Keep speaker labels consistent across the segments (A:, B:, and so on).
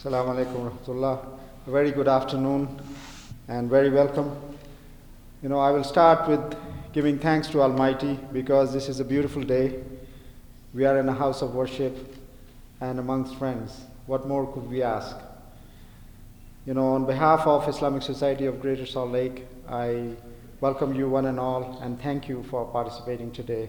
A: Assalamu alaikum rahmatullah. A very good afternoon and very welcome. I will start with giving thanks to Almighty because this is a beautiful day. We are in a house of worship and amongst friends. What more could we ask? On behalf of Islamic Society of Greater Salt Lake, I welcome you one and all and thank you for participating today.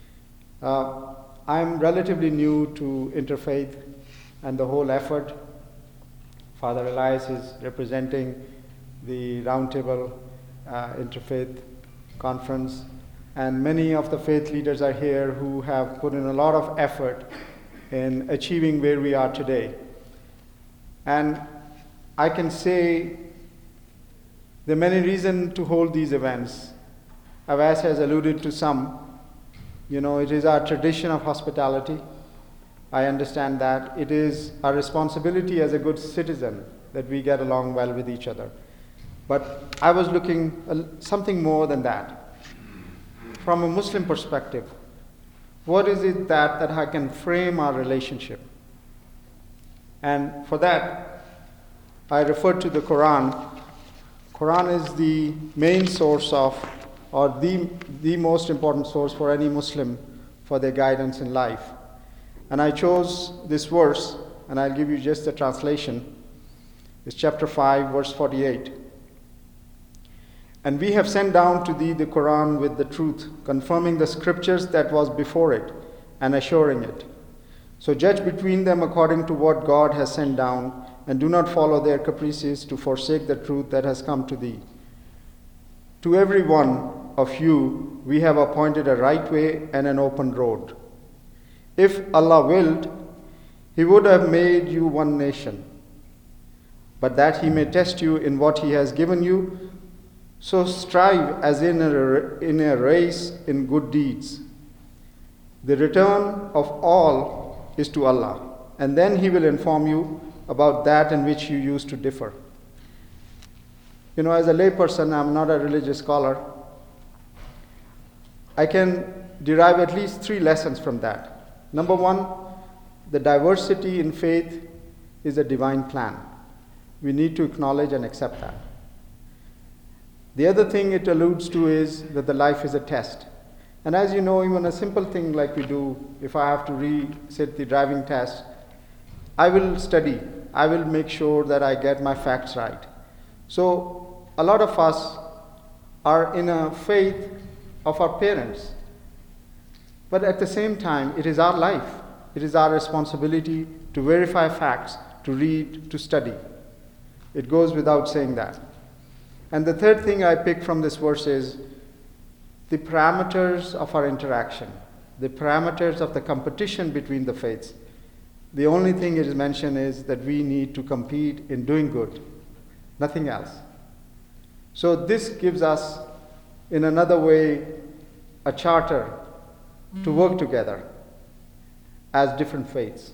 A: I'm relatively new to Interfaith and the whole effort. Father Elias is representing the Roundtable Interfaith Conference, and many of the faith leaders are here who have put in a lot of effort in achieving where we are today. And I can say there are many reasons to hold these events. Avas has alluded to some. It is our tradition of hospitality. I understand that. It is our responsibility as a good citizen that we get along well with each other. But I was looking something more than that. From a Muslim perspective, what is it that I can frame our relationship? And for that, I refer to the Quran. Quran is the main source of, or the most important source for any Muslim for their guidance in life. And I chose this verse, and I'll give you just the translation. It's chapter 5, verse 48. And we have sent down to thee the Quran with the truth, confirming the scriptures that was before it, and assuring it. So judge between them according to what God has sent down, and do not follow their caprices to forsake the truth that has come to thee. To every one of you we have appointed a right way and an open road. If Allah willed, He would have made you one nation, but that He may test you in what He has given you, so strive as in a race in good deeds. The return of all is to Allah, and then He will inform you about that in which you used to differ. As a layperson, I'm not a religious scholar. I can derive at least 3 lessons from that. Number 1, the diversity in faith is a divine plan. We need to acknowledge and accept that. The other thing it alludes to is that the life is a test. And as you know, even a simple thing like we do, if I have to resit the driving test, I will study. I will make sure that I get my facts right. So a lot of us are in a faith of our parents. But at the same time, it is our life. It is our responsibility to verify facts, to read, to study. It goes without saying that. And the third thing I pick from this verse is the parameters of our interaction, the parameters of the competition between the faiths. The only thing it is mentioned is that we need to compete in doing good, nothing else. So this gives us, in another way, a charter to work together as different faiths.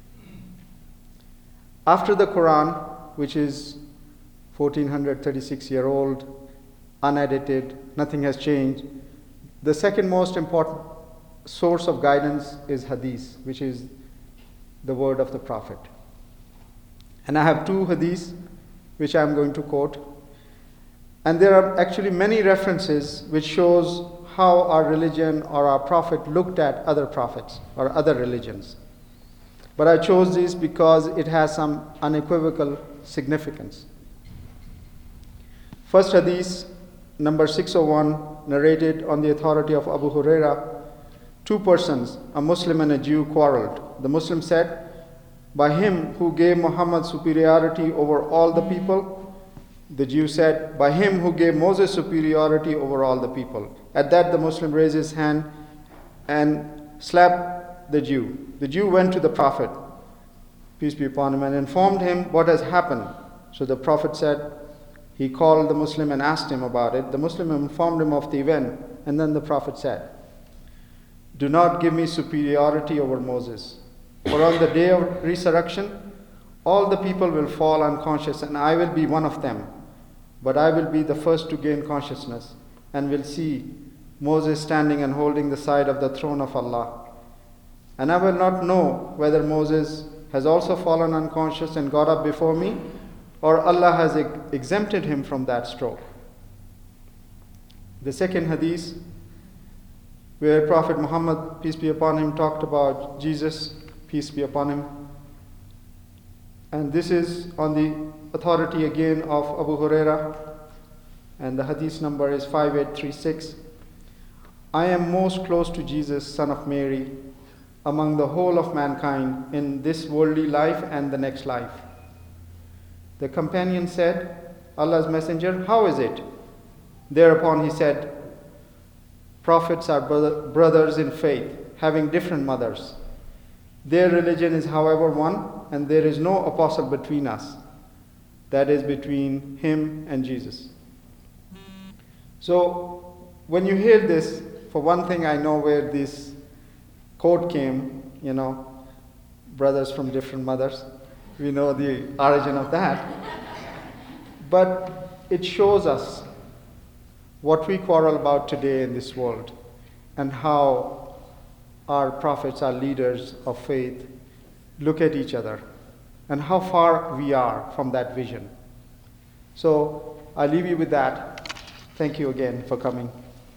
A: After the Quran, which is 1436-year-old, unedited, nothing has changed, the second most important source of guidance is Hadith, which is the word of the Prophet. And I have 2 Hadiths which I am going to quote. And there are actually many references which shows how our religion or our prophet looked at other prophets or other religions. But I chose this because it has some unequivocal significance. First hadith, number 601, narrated on the authority of Abu Huraira. 2 persons, a Muslim and a Jew, quarreled. The Muslim said, "By him who gave Muhammad superiority over all the people." The Jew said, "By him who gave Moses superiority over all the people." At that, the Muslim raised his hand and slapped the Jew. The Jew went to the Prophet, peace be upon him, and informed him what has happened. So the Prophet said, he called the Muslim and asked him about it. The Muslim informed him of the event, and then the Prophet said, "Do not give me superiority over Moses, for on the day of resurrection, all the people will fall unconscious, and I will be one of them. But I will be the first to gain consciousness, and will see Moses standing and holding the side of the throne of Allah. And I will not know whether Moses has also fallen unconscious and got up before me, or Allah has exempted him from that stroke. The second hadith, where Prophet Muhammad, peace be upon him, talked about Jesus, peace be upon him. And this is on the authority again of Abu Huraira, and the hadith number is 5836. I am most close to Jesus, son of Mary, among the whole of mankind in this worldly life and the next life. The companion said, Allah's Messenger, how is it? Thereupon he said, prophets are brothers in faith, having different mothers. Their religion is, however, one, and there is no apostle between us. That is between him and Jesus. So, when you hear this, for one thing, I know where this quote came, brothers from different mothers. We know the origin of that. But it shows us what we quarrel about today in this world, and how our prophets, our leaders of faith, look at each other, and how far we are from that vision. So I leave you with that. Thank you again for coming.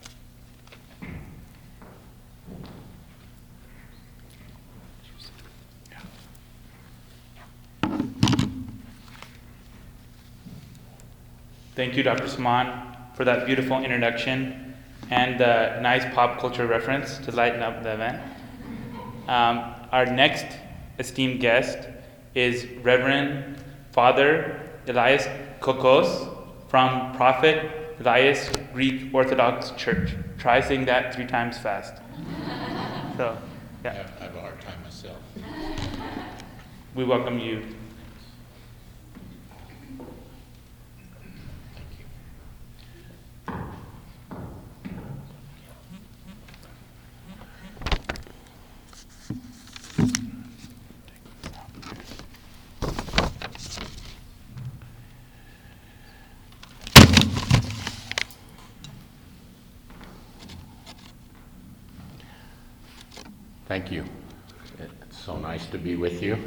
B: Thank you, Dr. Saman, for that beautiful introduction and the nice pop culture reference to lighten up the event. Our next esteemed guest is Reverend Father Elias Kokos from Prophet Elias Greek Orthodox Church. Try saying that 3 times fast. So, yeah.
C: I have a hard time myself.
B: We welcome you.
C: Thank you. It's so nice to be with you.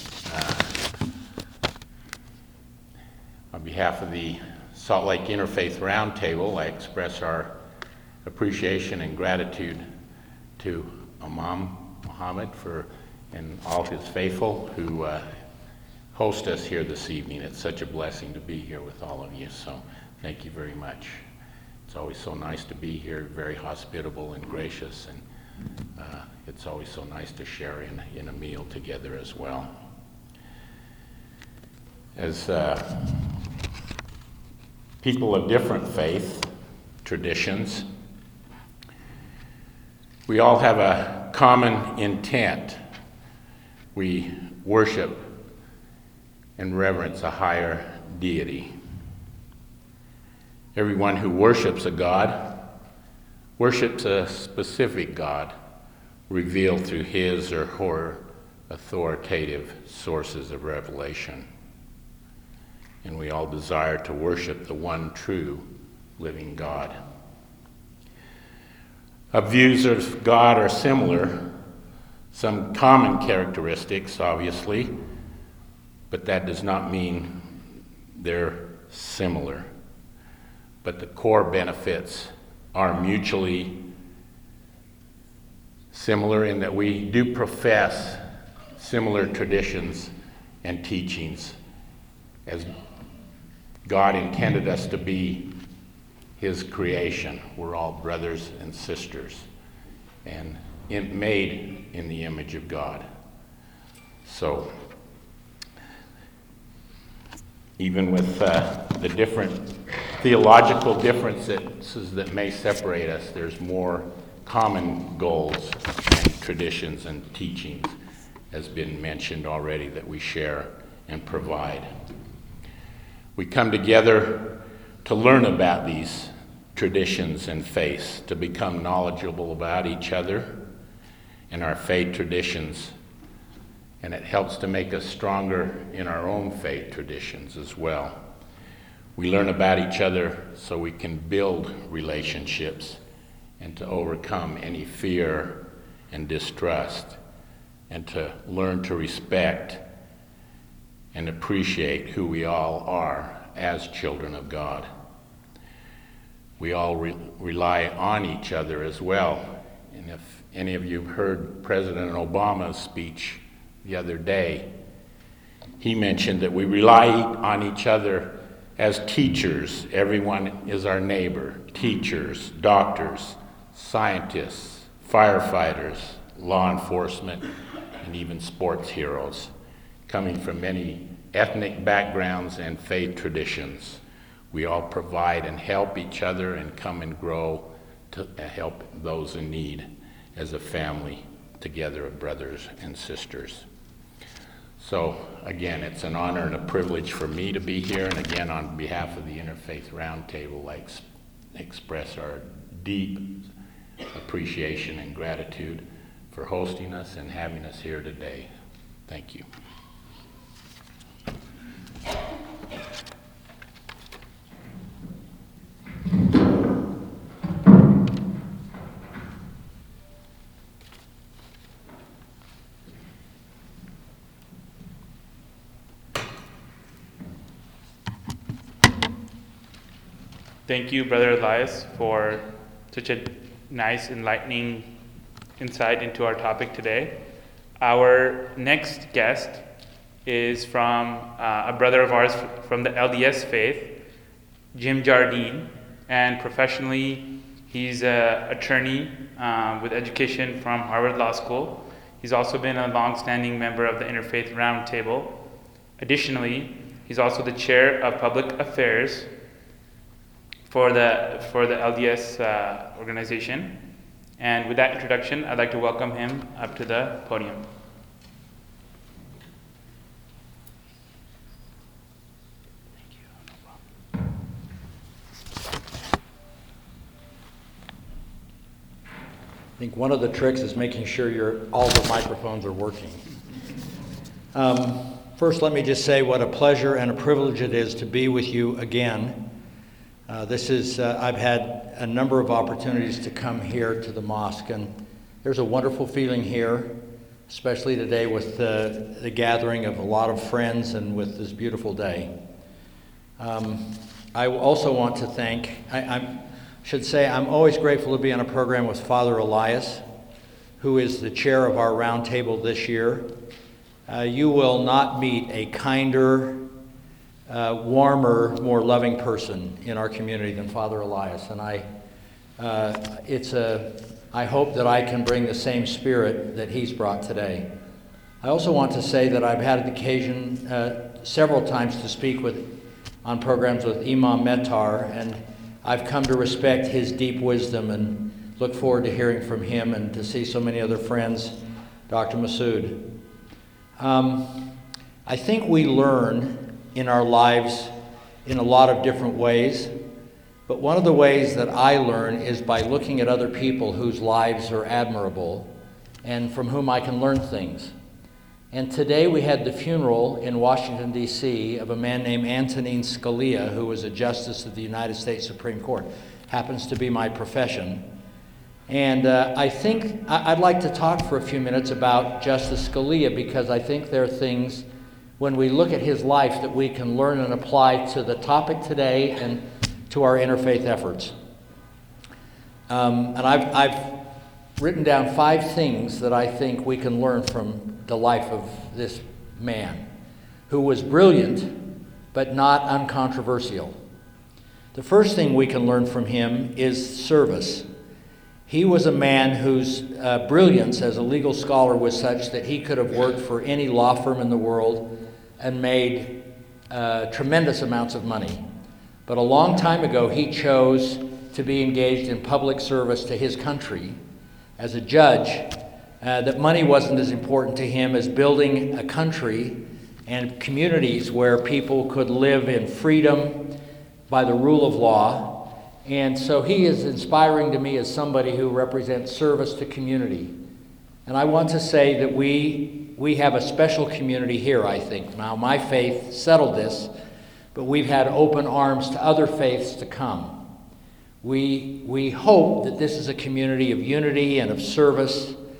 C: On behalf of the Salt Lake Interfaith Roundtable, I express our appreciation and gratitude to Imam Muhammad and all his faithful who host us here this evening. It's such a blessing to be here with all of you, so thank you very much. It's always so nice to be here, very hospitable and gracious, and it's always so nice to share in a meal together as well. As people of different faith traditions, we all have a common intent. We worship and reverence a higher deity. Everyone who worships a God worships a specific God revealed through his or her authoritative sources of revelation. And we all desire to worship the one true living God. Our views of God are similar, some common characteristics, obviously, but that does not mean they're similar. But the core benefits are mutually similar in that we do profess similar traditions and teachings as God intended us to be his creation. We're all brothers and sisters and made in the image of God. So even with the different theological differences that may separate us, there's more common goals and traditions and teachings, has been mentioned already, that we share and provide. We come together to learn about these traditions and faiths, to become knowledgeable about each other and our faith traditions, and it helps to make us stronger in our own faith traditions as well. We learn about each other so we can build relationships and to overcome any fear and distrust and to learn to respect and appreciate who we all are as children of God. We all rely on each other as well. And if any of you heard President Obama's speech the other day, he mentioned that we rely on each other as teachers. Everyone is our neighbor. Teachers, doctors, scientists, firefighters, law enforcement, and even sports heroes, coming from many ethnic backgrounds and faith traditions. We all provide and help each other and come and grow to help those in need as a family together of brothers and sisters. So again, it's an honor and a privilege for me to be here, and again, on behalf of the Interfaith Roundtable, I express our deep appreciation and gratitude for hosting us and having us here today. Thank you.
B: Thank you, Brother Elias, for such a nice, enlightening insight into our topic today. Our next guest is from a brother of ours from the LDS faith, Jim Jardine, and professionally, he's an attorney with education from Harvard Law School. He's also been a long-standing member of the Interfaith Roundtable. Additionally, he's also the chair of public affairs for the LDS organization. And with that introduction, I'd like to welcome him up to the podium.
D: I think one of the tricks is making sure all the microphones are working. First, let me just say what a pleasure and a privilege it is to be with you again. I've had a number of opportunities to come here to the mosque, and there's a wonderful feeling here, especially today with the gathering of a lot of friends and with this beautiful day. I also want to thank, I should say I'm always grateful to be on a program with Father Elias, who is the chair of our roundtable this year. You will not meet a kinder, warmer, more loving person in our community than Father Elias, and I hope that I can bring the same spirit that he's brought today. I also want to say that I've had the occasion several times to speak on programs with Imam Metar, and I've come to respect his deep wisdom and look forward to hearing from him and to see so many other friends, Dr. Masood. I think we learn in our lives in a lot of different ways, but one of the ways that I learn is by looking at other people whose lives are admirable and from whom I can learn things. And today we had the funeral in Washington, D.C. of a man named Antonin Scalia, who was a justice of the United States Supreme Court. Happens to be my profession. And I think I'd like to talk for a few minutes about Justice Scalia, because I think there are things when we look at his life that we can learn and apply to the topic today and to our interfaith efforts. And I've written down 5 things that I think we can learn from the life of this man, who was brilliant but not uncontroversial. The first thing we can learn from him is service. He was a man whose brilliance as a legal scholar was such that he could have worked for any law firm in the world and made tremendous amounts of money. But a long time ago, he chose to be engaged in public service to his country as a judge, that money wasn't as important to him as building a country and communities where people could live in freedom by the rule of law. And so he is inspiring to me as somebody who represents service to community. And I want to say that we have a special community here, I think. Now, my faith settled this, but we've had open arms to other faiths to come. We hope that this is a community of unity and of service,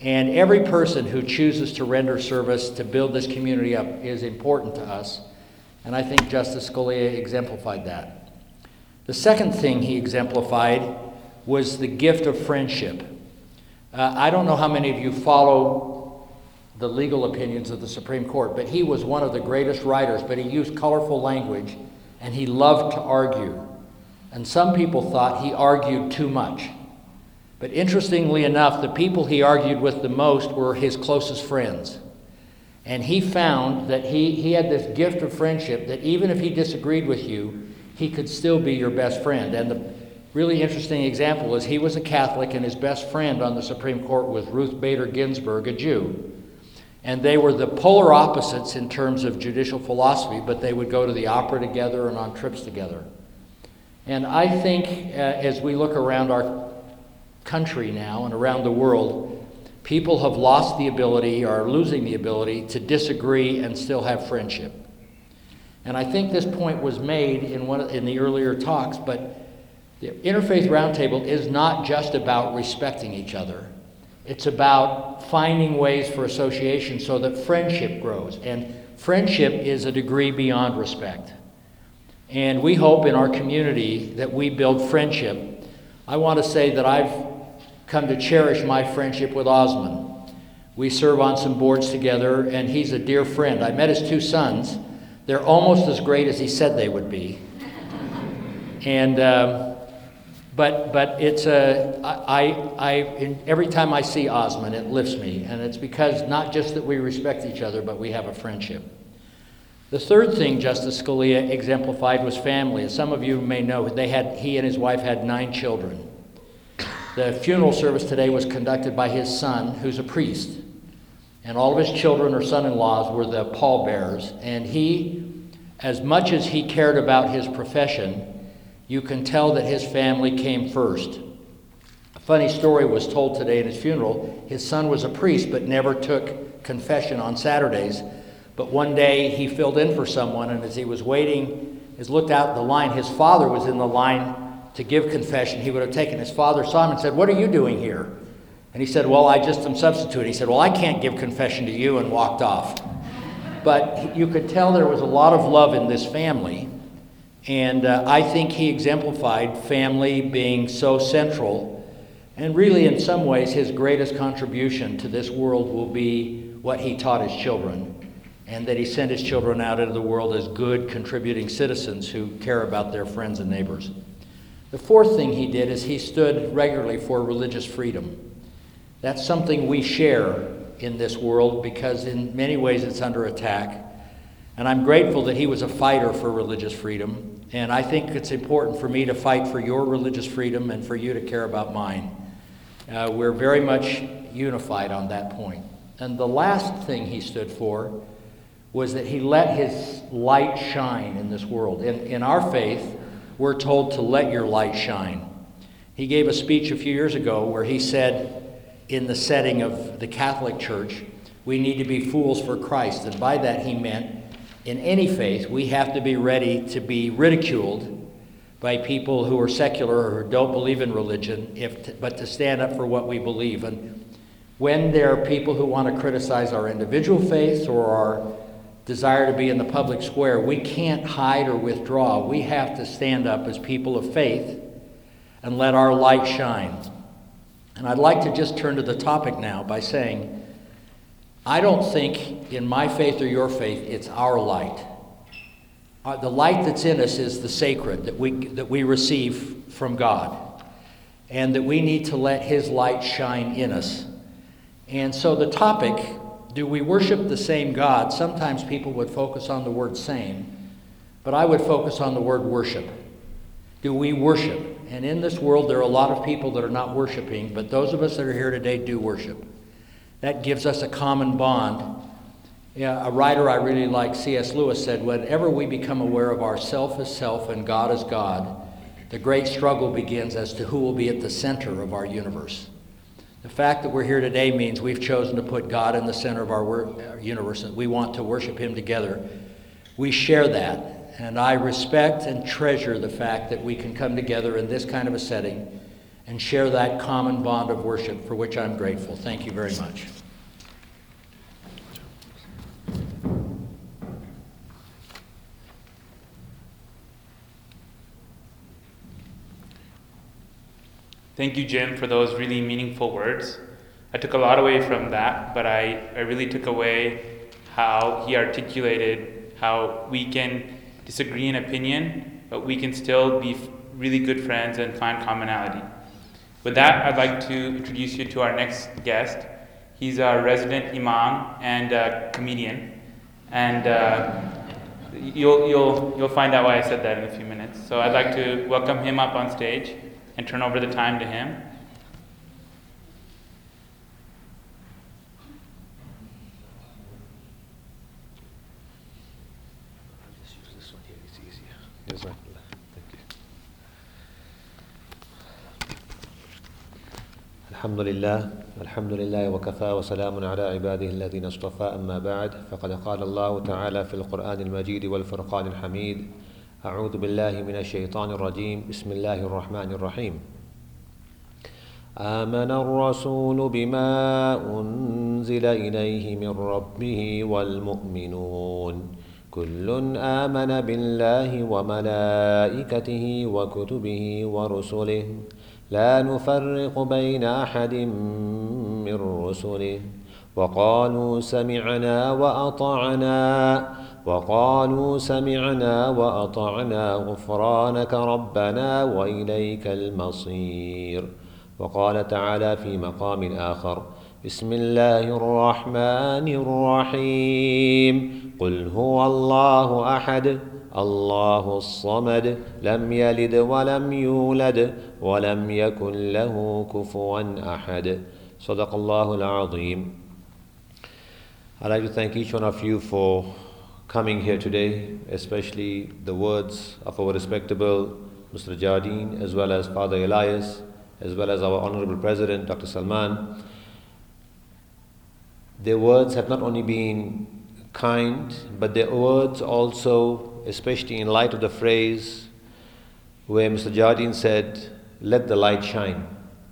D: And every person who chooses to render service to build this community up is important to us. And I think Justice Scalia exemplified that. The second thing he exemplified was the gift of friendship. I don't know how many of you follow the legal opinions of the Supreme Court, but he was one of the greatest writers, but he used colorful language, and he loved to argue. And some people thought he argued too much. But interestingly enough, the people he argued with the most were his closest friends. And he found that he had this gift of friendship, that even if he disagreed with you, he could still be your best friend. And the really interesting example is he was a Catholic, and his best friend on the Supreme Court was Ruth Bader Ginsburg, a Jew. And they were the polar opposites in terms of judicial philosophy, but they would go to the opera together and on trips together. And I think as we look around our country now and around the world, people have lost the ability, or are losing the ability, to disagree and still have friendship. And I think this point was made in the earlier talks, but the Interfaith Roundtable is not just about respecting each other. It's about finding ways for association so that friendship grows. And friendship is a degree beyond respect. And we hope in our community that we build friendship. I want to say that I've come to cherish my friendship with Osman. We serve on some boards together, and he's a dear friend. I met his two sons. They're almost as great as he said they would be. And but it's every time I see Osman, it lifts me, and it's because not just that we respect each other, but we have a friendship. The third thing Justice Scalia exemplified was family. As some of you may know, he and his wife had 9 children. The funeral service today was conducted by his son, who's a priest. And all of his children or son-in-laws were the pallbearers. And he, as much as he cared about his profession, you can tell that his family came first. A funny story was told today at his funeral. His son was a priest, but never took confession on Saturdays. But one day he filled in for someone, and as he was waiting, looked out the line, his father was in the line to give confession. He would have taken his father, saw him, and said, "What are you doing here?" And he said, "Well, I just am substituting." He said, "Well, I can't give confession to you," and walked off. But you could tell there was a lot of love in this family, and I think he exemplified family being so central, and really in some ways his greatest contribution to this world will be what he taught his children, and that he sent his children out into the world as good, contributing citizens who care about their friends and neighbors. The fourth thing he did is he stood regularly for religious freedom. That's something we share in this world because in many ways it's under attack. And I'm grateful that he was a fighter for religious freedom. And I think it's important for me to fight for your religious freedom and for you to care about mine. We're very much unified on that point. And the last thing he stood for was that he let his light shine in this world. In our faith, we're told to let your light shine. He gave a speech a few years ago where he said, in the setting of the Catholic Church, we need to be fools for Christ. And by that he meant, in any faith, we have to be ready to be ridiculed by people who are secular or who don't believe in religion, but to stand up for what we believe. And when there are people who want to criticize our individual faiths or our desire to be in the public square, we can't hide or withdraw. We have to stand up as people of faith and let our light shine. And I'd like to just turn to the topic now by saying, I don't think in my faith or your faith it's our light. The light that's in us is the sacred that we receive from God, and that we need to let his light shine in us. And so the topic, do we worship the same God? Sometimes people would focus on the word same, but I would focus on the word worship. Do we worship? And in this world there are a lot of people that are not worshiping, but those of us that are here today do worship. That gives us a common bond. Yeah, a writer I really like, C.S. Lewis, said, whenever we become aware of ourself as self and God as God, the great struggle begins as to who will be at the center of our universe. The fact that we're here today means we've chosen to put God in the center of our universe, and we want to worship him together. We share that, and I respect and treasure the fact that we can come together in this kind of a setting and share that common bond of worship, for which I'm grateful. Thank you very much.
B: Thank you, Jim, for those really meaningful words. I took a lot away from that, but I really took away how he articulated how we can disagree in opinion, but we can still be really good friends and find commonality. With that, I'd like to introduce you to our next guest. He's our resident imam and comedian, and you'll find out why I said that in a few minutes. So I'd like to welcome him up on stage and turn over the time to him.
E: Just use this one here, it's easier. Jazakallah. Thank you. الحمد لله وكفى وسلام على عباده الذين اصطفى أما بعد فقد قال الله تعالى في القرآن المجيد والفرقان الحميد أعوذ بالله من الشيطان الرجيم بسم الله الرحمن الرحيم آمن الرسول بما أنزل إليه من ربه والمؤمنون كل آمن بالله وملائكته وكتبه ورسله لا نفرق بين أحد من رسله وقالوا سمعنا وأطعنا غفرانك ربنا وإليك المصير وقال تعالى في مقام آخر بسم الله الرحمن الرحيم قل هو الله أحد الله الصمد لم يلد ولم يولد ولم يكن له كفوا أحد صدق الله العظيم. I'd like to thank each one of you for coming here today, especially the words of our respectable Mr. Jardine, as well as Father Elias, as well as our Honorable President, Dr. Salman. Their words have not only been kind, but their words also, especially in light of the phrase where Mr. Jardine said, let the light shine.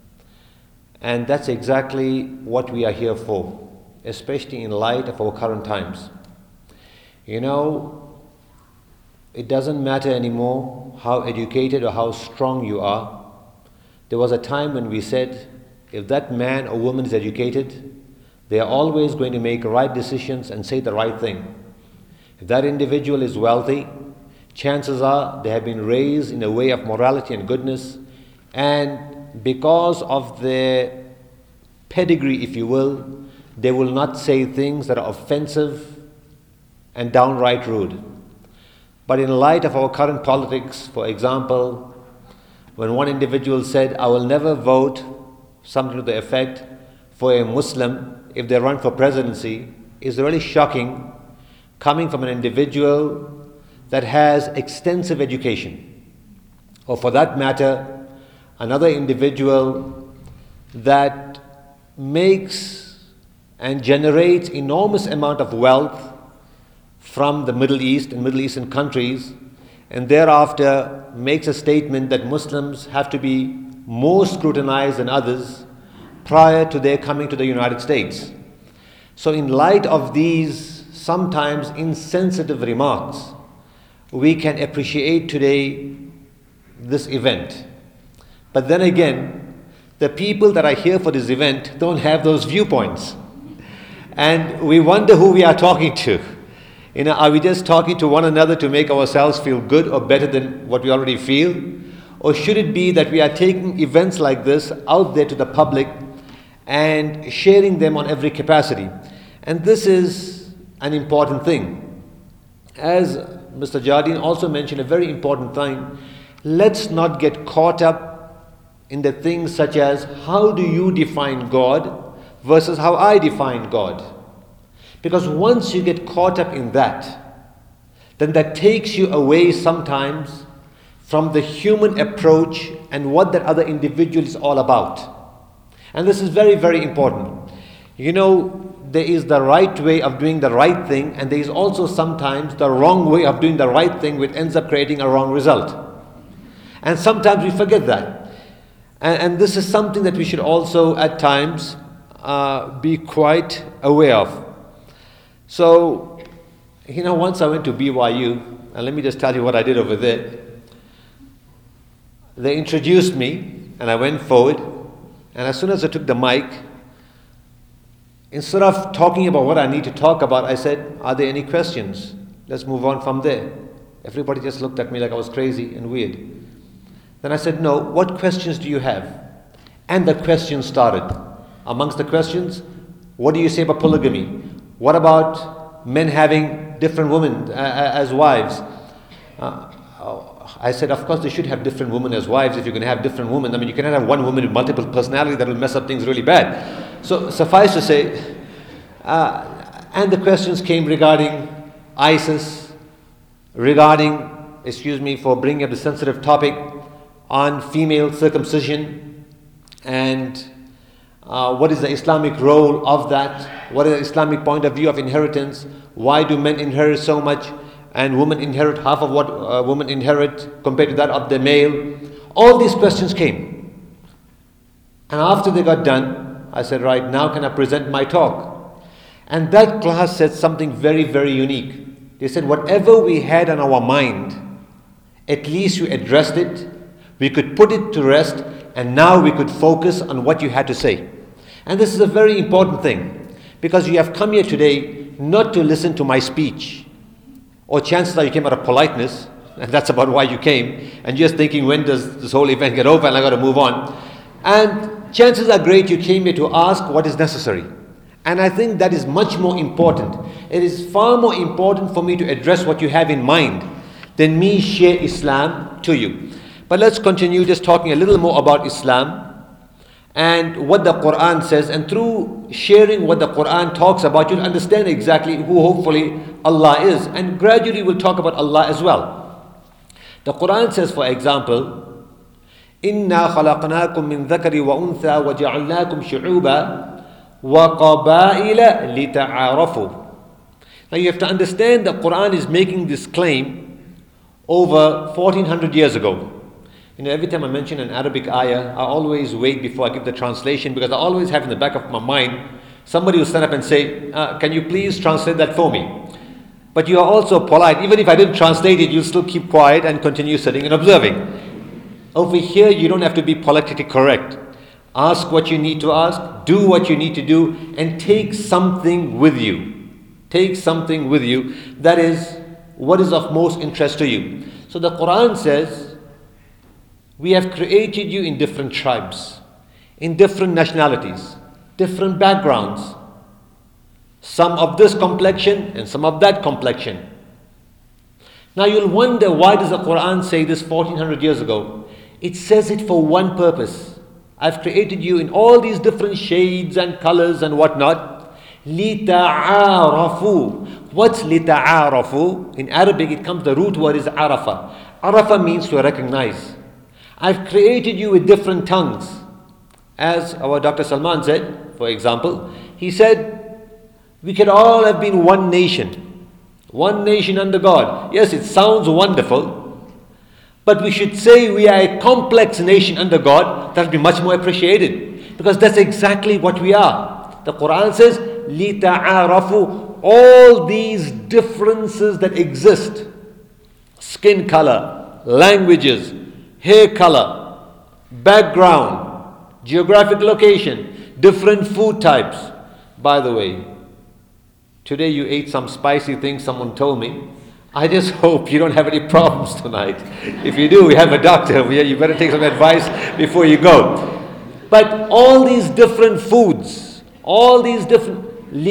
E: And that's exactly what we are here for, especially in light of our current times. You know, it doesn't matter anymore how educated or how strong you are. There was a time when we said, if that man or woman is educated, they are always going to make right decisions and say the right thing. If that individual is wealthy, chances are they have been raised in a way of morality and goodness, and because of their pedigree, if you will, they will not say things that are offensive and downright rude. But in light of our current politics, for example, when one individual said, I will never vote, something to the effect, for a Muslim if they run for presidency, is really shocking, coming from an individual that has extensive education, or for that matter, another individual that makes and generates enormous amount of wealth from the Middle East and Middle Eastern countries, and thereafter makes a statement that Muslims have to be more scrutinized than others prior to their coming to the United States. So in light of these sometimes insensitive remarks, we can appreciate today this event. But then again, the people that are here for this event don't have those viewpoints. And we wonder who we are talking to. You know, are we just talking to one another to make ourselves feel good or better than what we already feel? Or should it be that we are taking events like this out there to the public and sharing them on every capacity? And this is an important thing. As Mr. Jardine also mentioned, a very important thing, let's not get caught up in the things such as how do you define God versus how I define God. Because once you get caught up in that, then that takes you away sometimes from the human approach and what that other individual is all about. And this is very, very important. You know, there is the right way of doing the right thing, and there is also sometimes the wrong way of doing the right thing, which ends up creating a wrong result. And sometimes we forget that. And this is something that we should also at times be quite aware of. So, once I went to BYU, and let me just tell you what I did over there. They introduced me, and I went forward, and as soon as I took the mic, instead of talking about what I need to talk about, I said, "Are there any questions? Let's move on from there." Everybody just looked at me like I was crazy and weird. Then I said, "No, what questions do you have?" And the questions started. Amongst the questions, what do you say about polygamy? What about men having different women as wives? I said, of course they should have different women as wives if you're going to have different women. I mean, you cannot have one woman with multiple personalities, that will mess up things really bad. So suffice to say, and the questions came regarding ISIS, for bringing up the sensitive topic on female circumcision, and what is the Islamic role of that? What is the Islamic point of view of inheritance? Why do men inherit so much and women inherit half of what women inherit compared to that of the male? All these questions came. And after they got done, I said, right, now can I present my talk? And that class said something very, very unique. They said, whatever we had on our mind, at least you addressed it, we could put it to rest, and now we could focus on what you had to say. And this is a very important thing, because you have come here today not to listen to my speech, or chances are you came out of politeness, and that's about why you came, and just thinking, when does this whole event get over and I got to move on. And chances are great you came here to ask what is necessary. And I think that is much more important. It is far more important for me to address what you have in mind than me share Islam to you. But let's continue just talking a little more about Islam and what the Quran says. And through sharing what the Quran talks about, you'll understand exactly who hopefully Allah is. And gradually we'll talk about Allah as well. The Quran says, for example, إِنَّا خَلَقْنَاكُم مِّن ذَكَرِ وَأُنثَى وَجَعَلْنَاكُمْ شُعُوبًا وَقَبَائِلَ لِتَعَارَفُوا. Now you have to understand the Quran is making this claim over 1400 years ago. Every time I mention an Arabic ayah, I always wait before I give the translation, because I always have in the back of my mind, somebody will stand up and say, can you please translate that for me? But you are also polite. Even if I didn't translate it, you still keep quiet and continue sitting and observing. Over here, you don't have to be politically correct. Ask what you need to ask, do what you need to do, and take something with you. Take something with you that is what is of most interest to you. So the Quran says, we have created you in different tribes, in different nationalities, different backgrounds. Some of this complexion and some of that complexion. Now you'll wonder, why does the Quran say this 1400 years ago? It says it for one purpose. I've created you in all these different shades and colors and whatnot. لِتَعَارَفُوا. What's لِتَعَارَفُوا? In Arabic it comes, the root word is arafa. Arafa means to recognize. I've created you with different tongues. As our Dr. Salman said, for example, he said, we could all have been one nation under God. Yes, it sounds wonderful, but we should say we are a complex nation under God. That will be much more appreciated, because that's exactly what we are. The Quran says, لِتَعَارَفُوا. All these differences that exist, skin color, languages, hair color, background, geographic location, different food types. By the way, today you ate some spicy things, someone told me. I just hope you don't have any problems tonight. If you do, we have a doctor. You better take some advice before you go. But all these different foods, all these different,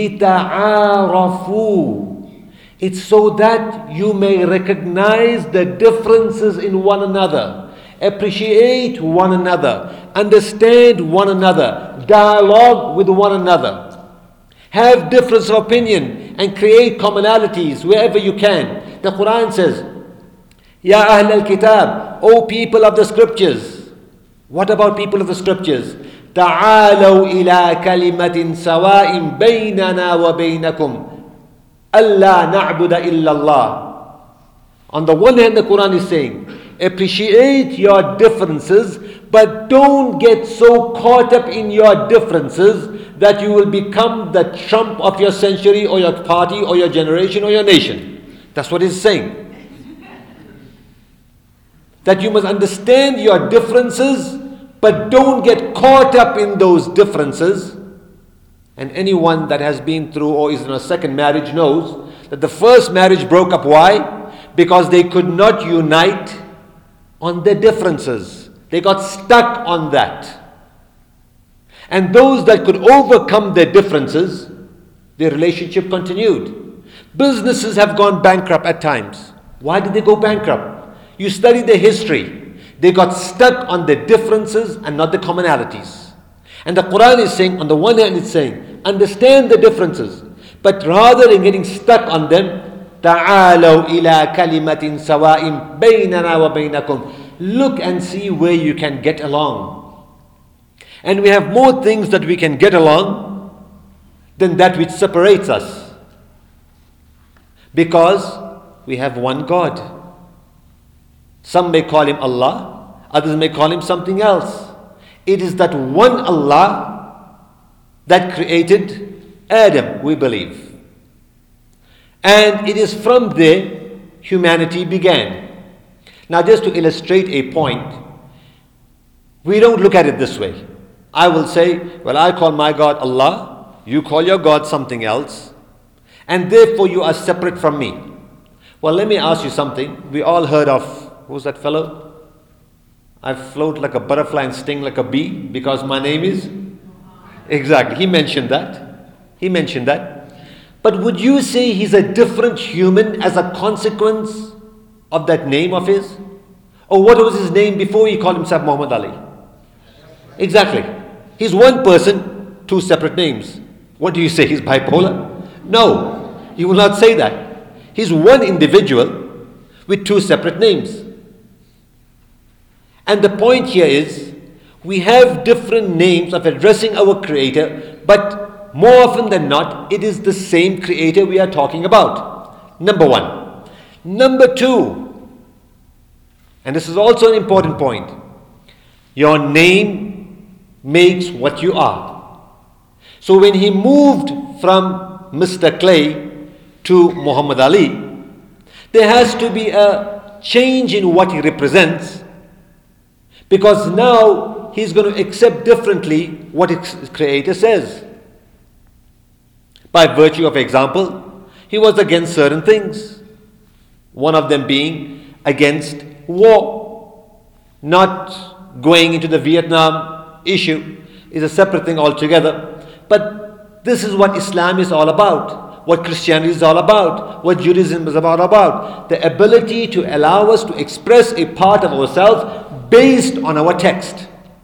E: لِتَعَارَفُوا. It's so that you may recognize the differences in one another, appreciate one another, understand one another, dialogue with one another, have difference of opinion and create commonalities wherever you can. The Quran says, Ya Ahl al-Kitab, O people of the scriptures. What about people of the scriptures? Ta'alaw ila kalimatin sawa'in baynana wa baynakum alla na'budu illa Allah. On the one hand, the Quran is saying, Appreciate your differences, but don't get so caught up in your differences that you will become the trump of your century or your party or your generation or your nation. That's what he's saying. That you must understand your differences, but don't get caught up in those differences. And anyone that has been through or is in a second marriage knows that the first marriage broke up. Why? Because they could not unite on their differences. They got stuck on that. And those that could overcome their differences, their relationship continued. Businesses have gone bankrupt at times. Why did they go bankrupt? You study their history. They got stuck on the differences and not the commonalities. And the Quran is saying, on the one hand it's saying, understand the differences, but rather than getting stuck on them, تَعَالَوْا إِلَىٰ كَلِمَةٍ سَوَاءٍ بَيْنَنَا وَبَيْنَكُمْ. Look and see where you can get along. And we have more things that we can get along than that which separates us. Because we have one God. Some may call him Allah, others may call him something else. It is that one Allah that created Adam, we believe. And it is from there humanity began. Now, just to illustrate a point, we don't look at it this way. I will say, well, I call my God Allah, you call your God something else, and therefore you are separate from me. Well, let me ask you something. We all heard of, who's that fellow? I float like a butterfly and sting like a bee because my name is? Exactly. He mentioned that. But would you say he's a different human as a consequence of that name of his? Or what was his name before he called himself Muhammad Ali? Exactly. He's one person, two separate names. What do you say? He's bipolar? No, you will not say that. He's one individual with two separate names. And the point here is, we have different names of addressing our Creator, but more often than not, it is the same Creator we are talking about. Number one. Number two, and this is also an important point, your name makes what you are. So when he moved from Mr. Clay to Muhammad Ali, there has to be a change in what he represents, because now he's going to accept differently what his Creator says. By virtue of example, he was against certain things. One of them being against war. Not going into the Vietnam issue is a separate thing altogether. But this is what Islam is all about, what Christianity is all about, what Judaism is about. The ability to allow us to express a part of ourselves based on our text.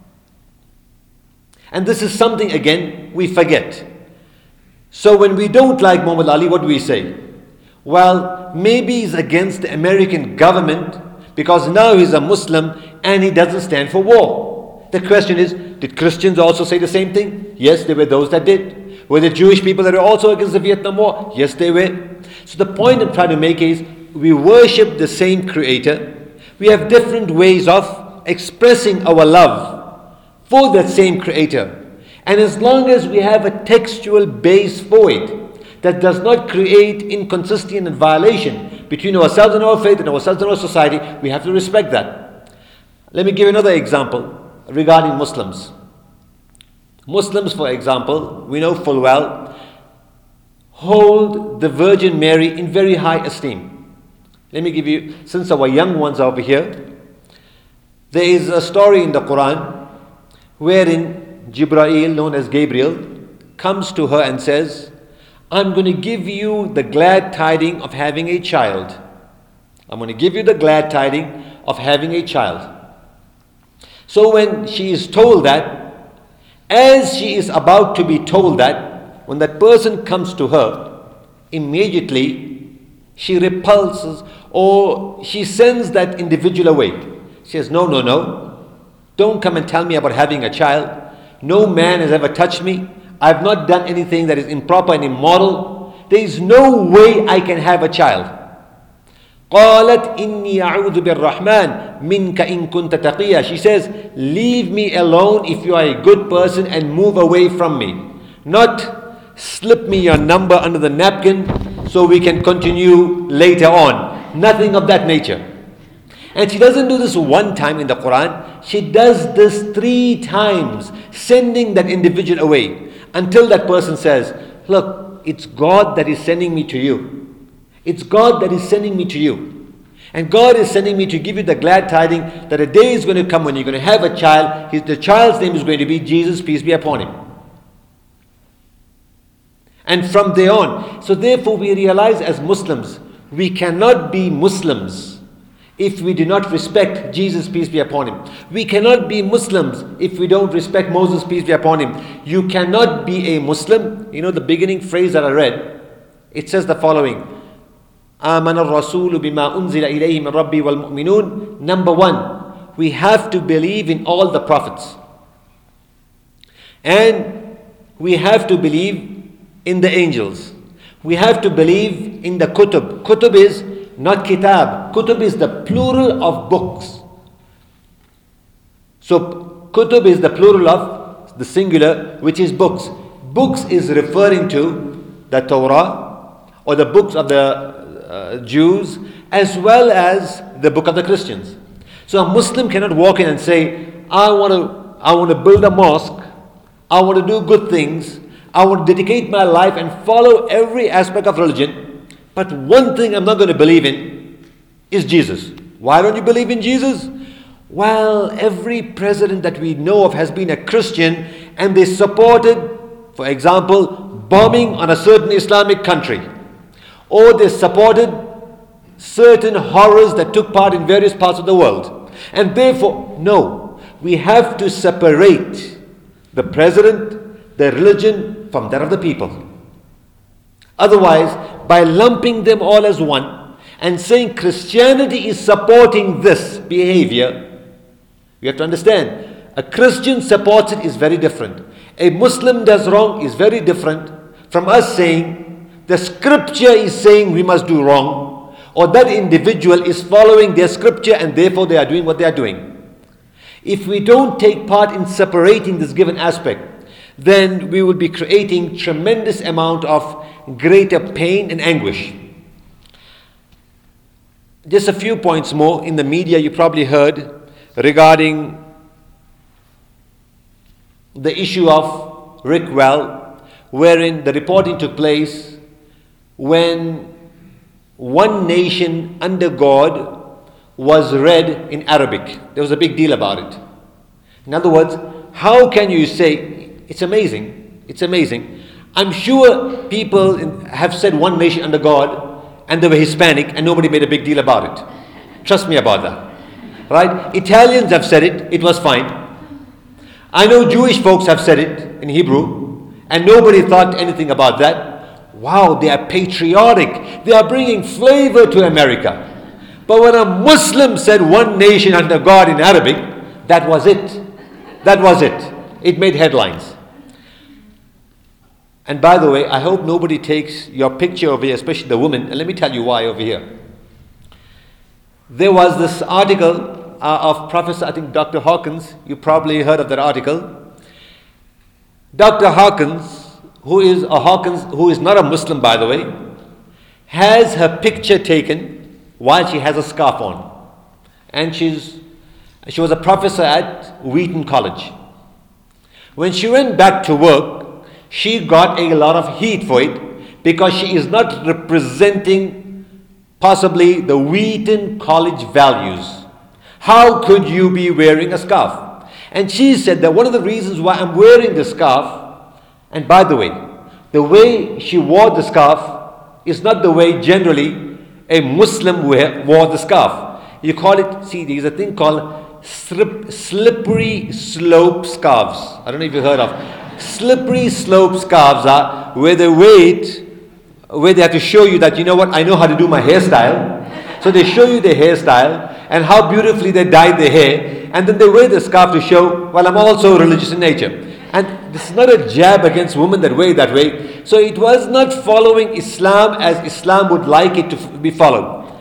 E: And this is something, again, we forget. So when we don't like Muhammad Ali, what do we say? Well, maybe he's against the American government because now he's a Muslim and he doesn't stand for war. The question is, did Christians also say the same thing? Yes, there were those that did. Were there Jewish people that were also against the Vietnam War? Yes, they were. So the point I'm trying to make is, we worship the same Creator. We have different ways of expressing our love for that same Creator. And as long as we have a textual base for it that does not create inconsistency and violation between ourselves and our faith and ourselves and our society, we have to respect that. Let me give another example regarding Muslims. Muslims, for example, we know full well, hold the Virgin Mary in very high esteem. Let me give you, since our young ones are over here, there is a story in the Quran wherein Jibreel, known as Gabriel, comes to her and says, I'm going to give you the glad tiding of having a child. I'm going to give you the glad tiding of having a child. So when she is told that, as she is about to be told that, when that person comes to her, immediately she repulses or she sends that individual away. She says, no, don't come and tell me about having a child. No man has ever touched me. I've not done anything that is improper and immoral. There is no way I can have a child. قالت إني أعوذ بالرحمن منك إن كنت تقيا. She says, leave me alone if you are a good person and move away from me. Not slip me your number under the napkin so we can continue later on. Nothing of that nature. And she doesn't do this one time in the Quran. She does this 3 times, sending that individual away until that person says, look, it's God that is sending me to you. It's God that is sending me to you. And God is sending me to give you the glad tiding that a day is going to come when you're going to have a child. The child's name is going to be Jesus, peace be upon him. And from there on, so therefore we realize as Muslims, we cannot be Muslims if we do not respect Jesus, peace be upon him. We cannot be Muslims if we don't respect Moses, peace be upon him. You cannot be a Muslim. You know the beginning phrase that I read, it says the following, آمن الرسول بما أنزل إليه من ربي والمؤمنون. Number 1, we have to believe in all the prophets. And we have to believe in the angels. We have to believe in the kutub. Kutub is not kitab. Kutub is the plural of books. So kutub is the plural of the singular, which is books. Books is referring to the Torah or the books of the Jews as well as the book of the Christians. So a Muslim cannot walk in and say, I want to build a mosque, I want to do good things, I want to dedicate my life and follow every aspect of religion, but one thing I'm not going to believe in is Jesus. Why don't you believe in Jesus? Well, every president that we know of has been a Christian and they supported, for example, bombing on a certain Islamic country. Or they supported certain horrors that took part in various parts of the world. And therefore, no, we have to separate the president, the religion from that of the people. Otherwise, by lumping them all as one and saying Christianity is supporting this behavior, you have to understand, a Christian supports it is very different. A Muslim does wrong is very different from us saying the scripture is saying we must do wrong, or that individual is following their scripture and therefore they are doing what they are doing. If we don't take part in separating this given aspect, then we will be creating tremendous amount of greater pain and anguish. Just a few points more. In the media you probably heard regarding the issue of Rick Well, wherein the reporting took place when One Nation Under God was read in Arabic. There was a big deal about it. In other words, how can you say, it's amazing, it's amazing. I'm sure people have said One Nation Under God and they were Hispanic and nobody made a big deal about it. Trust me about that. Right? Italians have said it, it was fine. I know Jewish folks have said it in Hebrew and nobody thought anything about that. Wow, they are patriotic. They are bringing flavor to America. But when a Muslim said One Nation Under God in Arabic, that was it. That was it. It made headlines. And by the way, I hope nobody takes your picture over here, especially the women. And let me tell you why over here. There was this article of Professor, I think Dr. Hawkins. You probably heard of that article. Dr. Hawkins, who is not a Muslim by the way, has her picture taken while she has a scarf on. And she was a professor at Wheaton College. When she went back to work, she got a lot of heat for it because she is not representing possibly the Wheaton College values. How could you be wearing a scarf? And she said that one of the reasons why I'm wearing the scarf, and by the way she wore the scarf is not the way generally a Muslim wore the scarf. You call it, see, there's a thing called slippery slope scarves. I don't know if you've heard of. Slippery slope scarves are where they where they have to show you that, you know what, I know how to do my hairstyle. So they show you their hairstyle and how beautifully they dyed their hair, and then they wear the scarf to show, well, I'm also religious in nature. And this is not a jab against women that wear that way. So it was not following Islam as Islam would like it to be followed.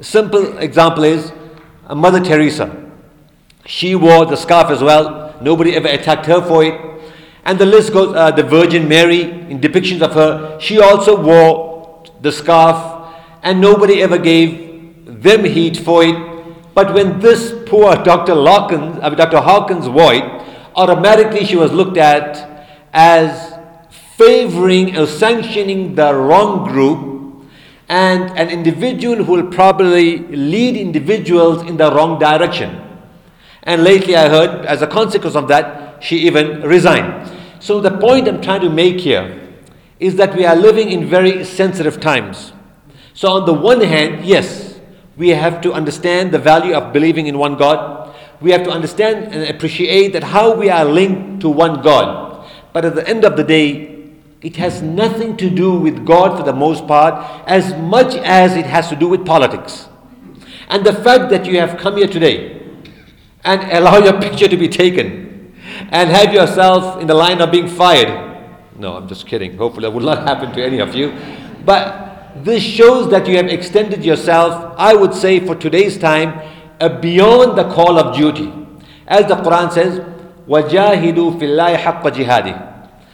E: Simple example is Mother Teresa. She wore the scarf as well. Nobody ever attacked her for it. And the list goes, the Virgin Mary, in depictions of her, she also wore the scarf, and nobody ever gave them heed for it. But when this poor Dr. Hawkins wore it, automatically she was looked at as favoring or sanctioning the wrong group, and an individual who will probably lead individuals in the wrong direction. And lately I heard, as a consequence of that, she even resigned. So the point I'm trying to make here is that we are living in very sensitive times. So on the one hand, yes, we have to understand the value of believing in one God. We have to understand and appreciate that how we are linked to one God. But at the end of the day, it has nothing to do with God for the most part, as much as it has to do with politics. And the fact that you have come here today and allow your picture to be taken and have yourself in the line of being fired. No, I'm just kidding. Hopefully that will not happen to any of you. But this shows that you have extended yourself, I would say for today's time, beyond the call of duty. As the Quran says, وَجَاهِدُوا فِي اللَّهِ حَقَّ جِهَادِهِ.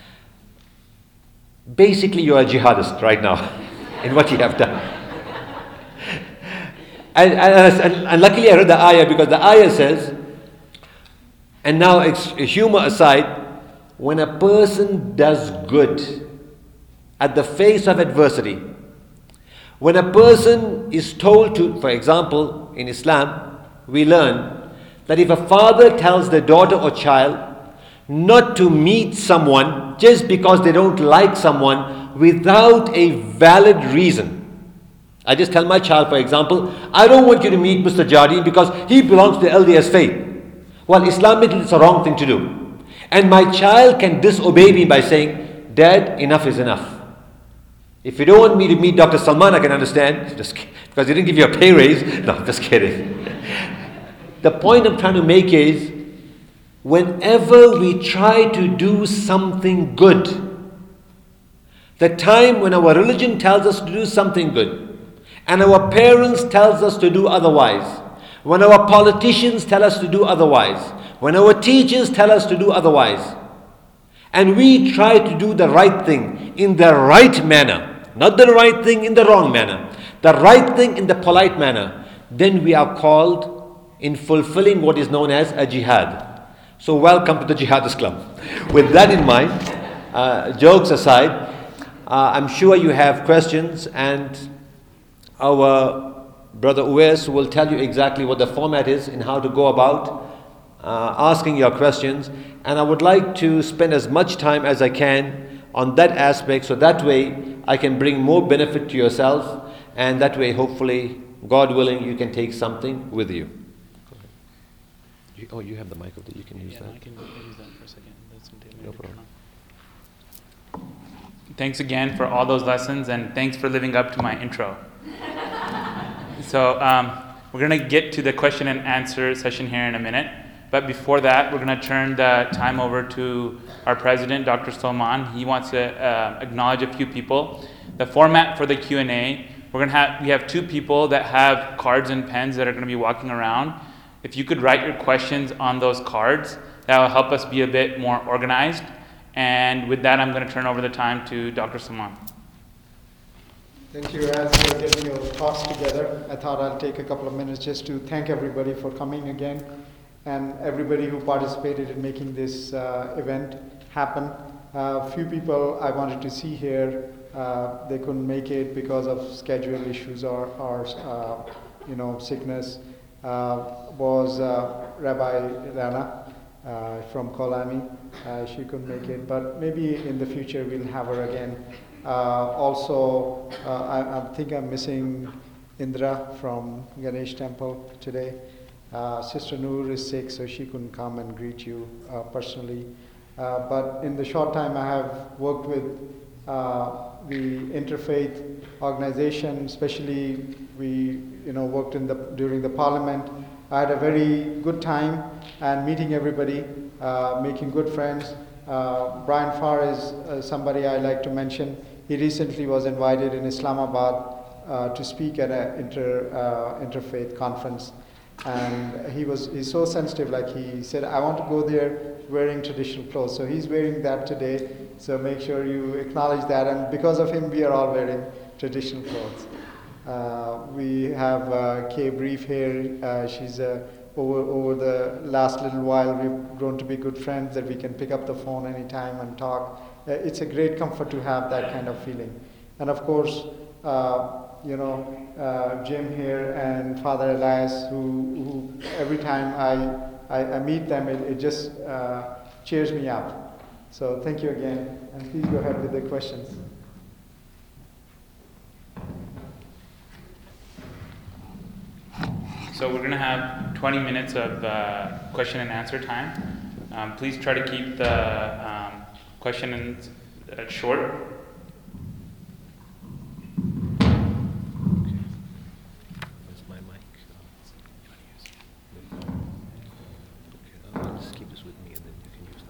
E: Basically you are a jihadist right now in what you have done. And luckily I read the ayah, because the ayah says, and now humor aside, when a person does good at the face of adversity, when a person is told to, for example, in Islam, we learn that if a father tells their daughter or child not to meet someone just because they don't like someone without a valid reason. I just tell my child, for example, I don't want you to meet Mr. Jardine because he belongs to the LDS faith. Well, Islamically it's a wrong thing to do. And my child can disobey me by saying, Dad, enough is enough. If you don't want me to meet Dr. Salman, I can understand, just because he didn't give you a pay raise. No, I'm just kidding. The point I'm trying to make is, whenever we try to do something good, the time when our religion tells us to do something good, and our parents tells us to do otherwise, when our politicians tell us to do otherwise, when our teachers tell us to do otherwise, and we try to do the right thing in the right manner, not the right thing in the wrong manner, the right thing in the polite manner, then we are called in fulfilling what is known as a jihad. So welcome to the Jihadist Club. With that in mind, jokes aside, I'm sure you have questions, and our brother Uwais will tell you exactly what the format is and how to go about asking your questions. And I would like to spend as much time as I can on that aspect, so that way I can bring more benefit to yourself, and that way hopefully, God willing, you can take something with you. You have the mic over there. You can use that.
B: I can use that for a second.
E: No problem.
B: Thanks again for all those lessons, and thanks for living up to my intro. So we're going to get to the question and answer session here in a minute. But before that, we're going to turn the time over to our president, Dr. Salman. He wants to acknowledge a few people. The format for the Q&A, we have two people that have cards and pens that are going to be walking around. If you could write your questions on those cards, that will help us be a bit more organized. And with that, I'm going to turn over the time to Dr. Salman.
A: Thank you. As you're getting your thoughts together, I thought I'll take a couple of minutes just to thank everybody for coming again, and everybody who participated in making this event happen. A few people I wanted to see here, they couldn't make it because of schedule issues or sickness. Was Rabbi Rana from Kolami. She couldn't make it, but maybe in the future we'll have her again. Also, I think I'm missing Indra from Ganesh Temple today. Sister Noor is sick, so she couldn't come and greet you personally. But in the short time I have worked with the interfaith organization, especially we worked during the parliament. I had a very good time and meeting everybody, making good friends. Brian Farr is somebody I like to mention. He recently was invited in Islamabad to speak at an interfaith conference, and he's so sensitive. Like he said, I want to go there wearing traditional clothes. So he's wearing that today. So make sure you acknowledge that. And because of him, we are all wearing traditional clothes. We have Kay Brief here. She's over the last little while, we've grown to be good friends that we can pick up the phone anytime and talk. It's a great comfort to have that kind of feeling. And of course, Jim here and Father Elias, who every time I meet them, it just cheers me up. So thank you again, and please go ahead with the questions.
B: So we're going to have 20 minutes of question and answer time. Please try to keep the questions short.
E: Where's my mic? Okay, I'll just keep this with me and then you can use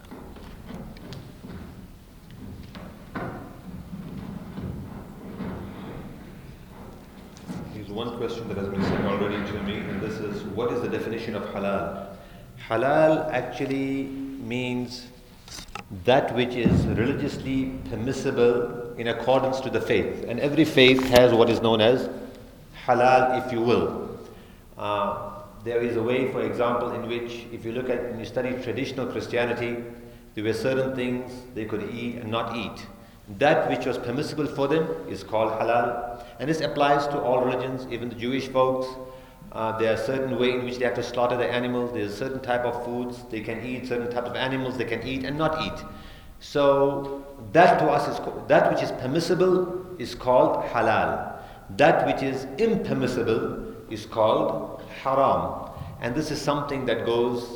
E: that. Here's one question that has been sent already to me, and this is, what is the definition of halal? Halal actually means that which is religiously permissible in accordance to the faith. And every faith has what is known as halal, if you will. There is a way, for example, in which if you look at, when you study traditional Christianity, there were certain things they could eat and not eat. That which was permissible for them is called halal. And this applies to all religions, even the Jewish folks. There are certain way in which they have to slaughter the animals. There's a certain type of foods they can eat, certain type of animals they can eat and not eat. So that to us is that which is permissible is called halal. That which is impermissible is called haram. And this is something that goes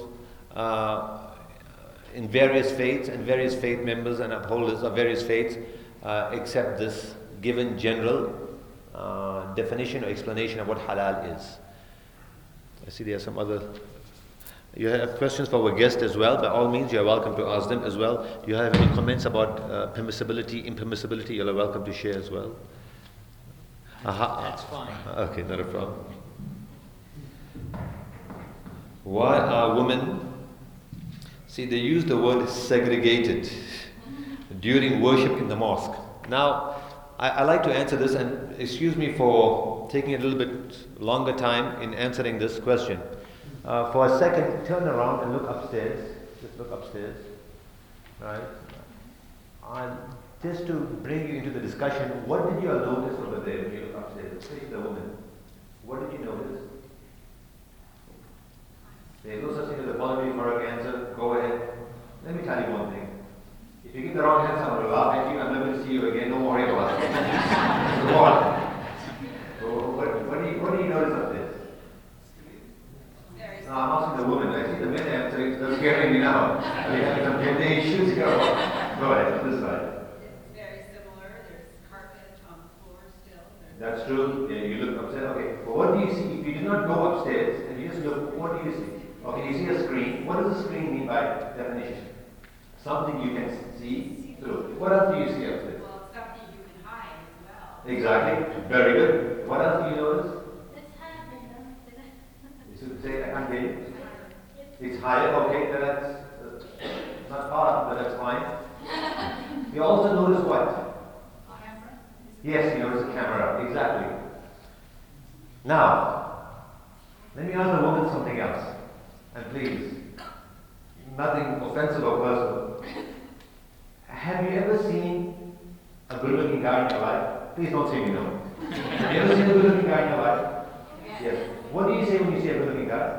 E: in various faiths, and various faith members and upholders of various faiths accept this given general definition or explanation of what halal is. I see there are some other. You have questions for our guest as well. By all means, you are welcome to ask them as well. Do you have any comments about permissibility, impermissibility? You are welcome to share as well.
D: That's fine.
E: Okay, not a problem. Why are women? See, they use the word segregated during worship in the mosque. Now, I like to answer this, and excuse me for taking a little bit longer time in answering this question. For a second, turn around and look upstairs. Just look upstairs. Right? And just to bring you into the discussion, what did you notice over there when you look upstairs, especially the woman? What did you notice? There's no such thing as a positive correct answer. Go ahead. Let me tell you one thing. If you give the wrong answer, I'm going to laugh at you. I'm never going to see you again. Don't worry about it. Go on. What do you notice up there? No, I'm asking the woman. I see the men answering. They're scaring me now. Are you having some gender issues? Go ahead. On this side.
F: It's very similar. There's carpet on the floor still.
E: That's true. Yeah, you look upstairs. Okay. But what do you see? If you do not go upstairs and you just look, what do you see? Okay, you see a screen. What does a screen mean by definition? Something you can see through. What else do you see upstairs?
F: Well, it's something you can hide as well.
E: Exactly. Very good. What else do you notice?
F: It's higher.
E: You should say, I can't hear you. It's higher. Okay, then that's not far, but that's fine. You also notice what?
F: Camera?
E: Yes, you notice a camera. Exactly. Now, let me ask the woman something else. And please, nothing offensive or personal. Have you ever seen a good-looking guy in your life? Please don't say you know. Have you ever seen a good-looking guy in your life? Yes. What do you say when you see a good-looking guy?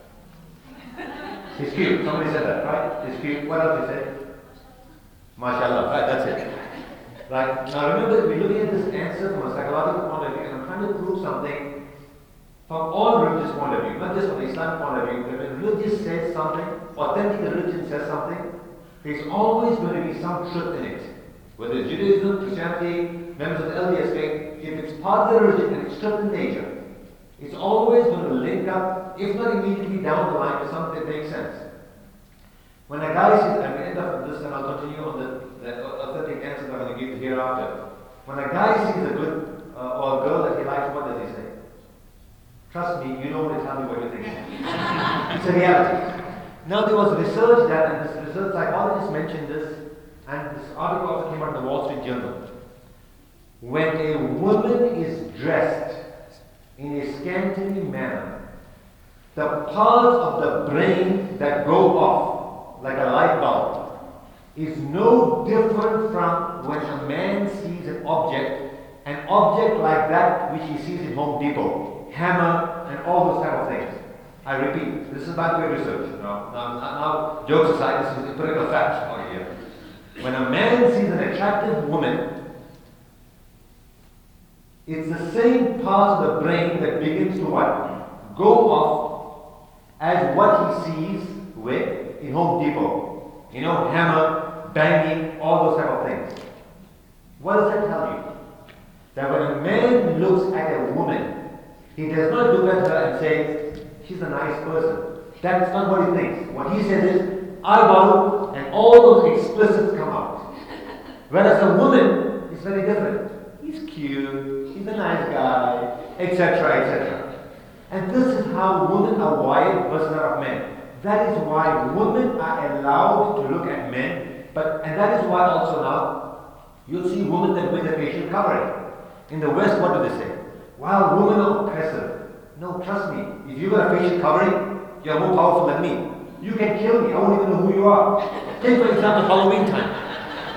E: He's cute. Somebody said that, right? He's cute. What else do you say? MashaAllah. Right, that's it. Right. Now remember, we're looking at this answer from a psychological point of view, and I'm trying to prove something from all religious point of view, not just from the Islamic point of view. When religion says something, authentic religion says something, there's always going to be some truth in it. Whether it's Judaism, Christianity, members of the LDS faith, if it's part of the religion and it's truth in nature, it's always going to link up, if not immediately down the line, to something that makes sense. When a guy says, I'm going to end up with this and I'll continue on the authentic answer that I'm going to give hereafter. When a guy sees a good or a girl that he likes Trust me, you don't want to tell me what you think. It's a reality. Now there was research that, and this research psychologist mentioned this, and this article also came out in the Wall Street Journal. When a woman is dressed in a scantily manner, the parts of the brain that go off, like a light bulb, is no different from when a man sees an object like that which he sees in Home Depot, hammer and all those type of things. I repeat, this is by the way research. Now, jokes aside, this is empirical facts over here. When a man sees an attractive woman, it's the same part of the brain that begins to what? Go off as what he sees with in Home Depot. You know, hammer, banging, all those type of things. What does that tell you? That when a man looks at a woman, he does not look at her and say, she's a nice person. That's not what he thinks. What he says is, eyeball, and all those explicits come out. Whereas a woman is very different. He's cute, he's a nice guy, etc., etc. And this is how women are wired versus that of men. That is why women are allowed to look at men, and that is why also now you'll see women that wear the facial covering. In the West, what do they say? Wow, women are oppressive. No, trust me, if you got a facial covering, you're more powerful than me. You can kill me, I won't even know who you are. Take for example Halloween time.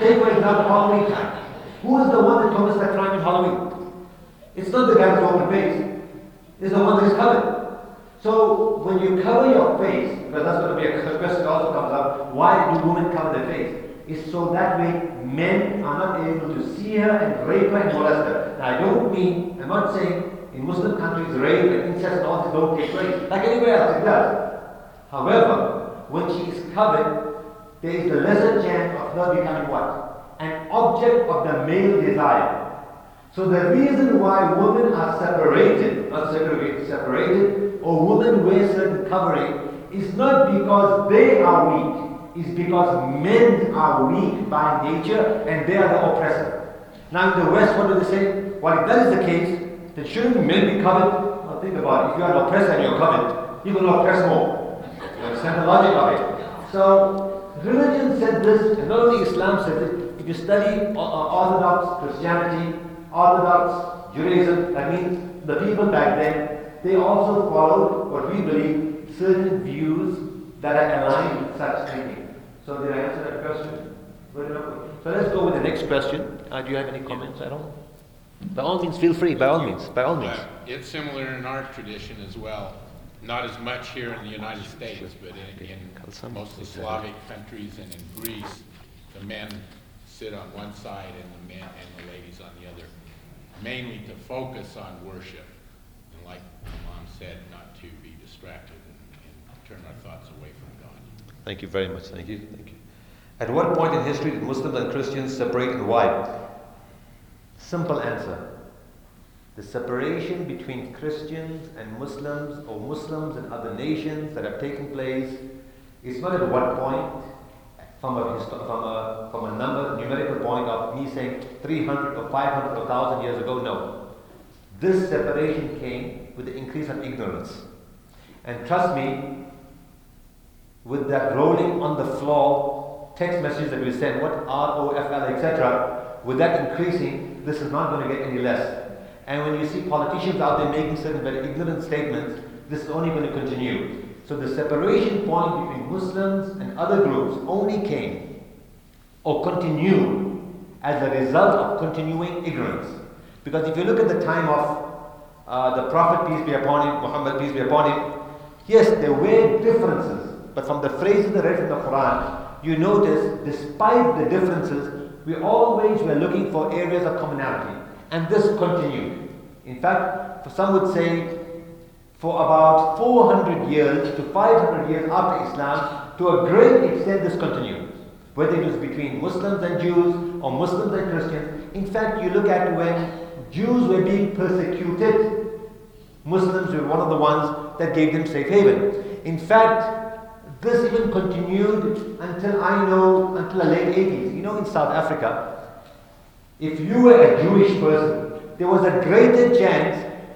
E: Who is the one that commits that crime in Halloween? It's not the guy with open face. It's the one that is covered. So when you cover your face, because that's going to be a question that also comes up, why do women cover their face? It's so that way men are not able to see her and rape her and molest her. Now I'm not saying in Muslim countries rape and incest and all this don't take place. Like anywhere else, it does. However, when she is covered, there is the lesser chance of her becoming what? An object of the male desire. So the reason why women are separated, not segregated, separated, or women wear certain covering is not because they are weak. It's because men are weak by nature and they are the oppressor. Now in the West, what do they say? Well, if that is the case, then shouldn't men be covered? Well, think about it. If you are an oppressor and you're covered, you're going to oppress more. You understand the logic of it? So, religion said this, and not only Islam said it. If you study Orthodox Christianity, Orthodox Judaism, that means the people back then, they also followed what we believe, certain views that are aligned with such thinking. So did I answer that question? So let's go with the next question. Do you have any comments at all? By all means, feel free. By all means.
C: It's similar in our tradition as well. Not as much here in the United States, but in most of the Slavic countries and in Greece, the men sit on one side and the men and the ladies on the other, mainly to focus on worship. And like Mom said, not to be distracted and turn our thoughts away from God.
E: Thank you very much. Thank you. At what point in history did Muslims and Christians separate and why? Simple answer. The separation between Christians and Muslims, or Muslims and other nations that have taken place, is not at what point, from a numerical point of me saying 300 or 500 or 1,000 years ago. No. This separation came with the increase of ignorance. And trust me, with that rolling on the floor text messages that we send, what ROFL, etc., with that increasing, this is not going to get any less. And when you see politicians out there making certain very ignorant statements, this is only going to continue. So the separation point between Muslims and other groups only came or continued as a result of continuing ignorance. Because if you look at the time of the Prophet, peace be upon him, Muhammad, peace be upon him, yes, there were differences. But from the phrases that read in the Quran, you notice, despite the differences, we always were looking for areas of commonality. And this continued. In fact, some would say, for about 400 years to 500 years after Islam, to a great extent this continued. Whether it was between Muslims and Jews, or Muslims and Christians. In fact, you look at when Jews were being persecuted, Muslims were one of the ones that gave them safe haven. In fact, this even continued until the late 80s. You know, in South Africa, if you were a Jewish person, there was a greater chance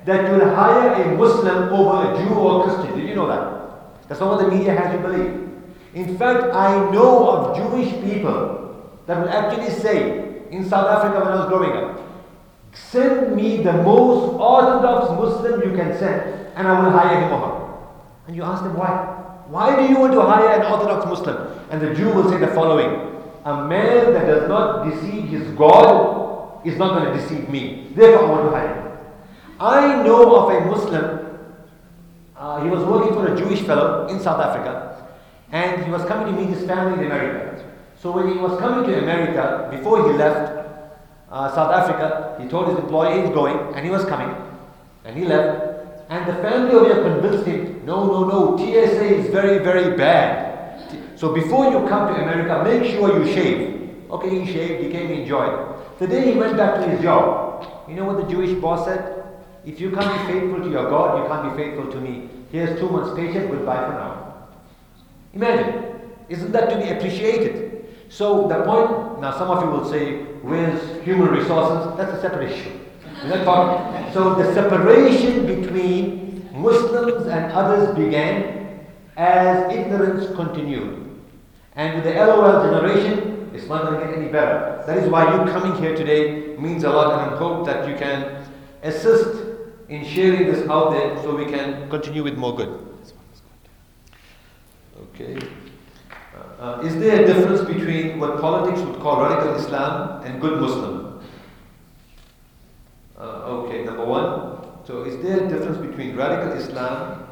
E: that you will hire a Muslim over a Jew or Christian. Did you know that? That's not what the media has you believe. In fact, I know of Jewish people that will actually say, in South Africa when I was growing up, send me the most orthodox Muslim you can send, and I will hire him or her. And you ask them why? Why do you want to hire an orthodox Muslim? And the Jew will say the following: a man that does not deceive his God is not going to deceive me. Therefore, I want to hire him. I know of a Muslim, he was working for a Jewish fellow in South Africa, and he was coming to meet his family in America. So when he was coming to America, before he left South Africa, he told his employee he's going, and he was coming, and he left. And the family over here convinced him, no, TSA is very, very bad. So before you come to America, make sure you shave. Okay, he shaved, he came, he enjoyed. The day he went back to his job, you know what the Jewish boss said? If you can't be faithful to your God, you can't be faithful to me. Here's 2 months paycheck, goodbye for now. Imagine, isn't that to be appreciated? So the point, now some of you will say, where's human resources? That's a separate issue. So the separation between Muslims and others began as ignorance continued. And with the LOL generation, it's not going to get any better. That is why you coming here today means a lot, and I hope that you can assist in sharing this out there so we can continue with more good. Okay. Is there a difference between what politics would call radical Islam and good Muslim? Okay, number one. So is there a difference between radical Islam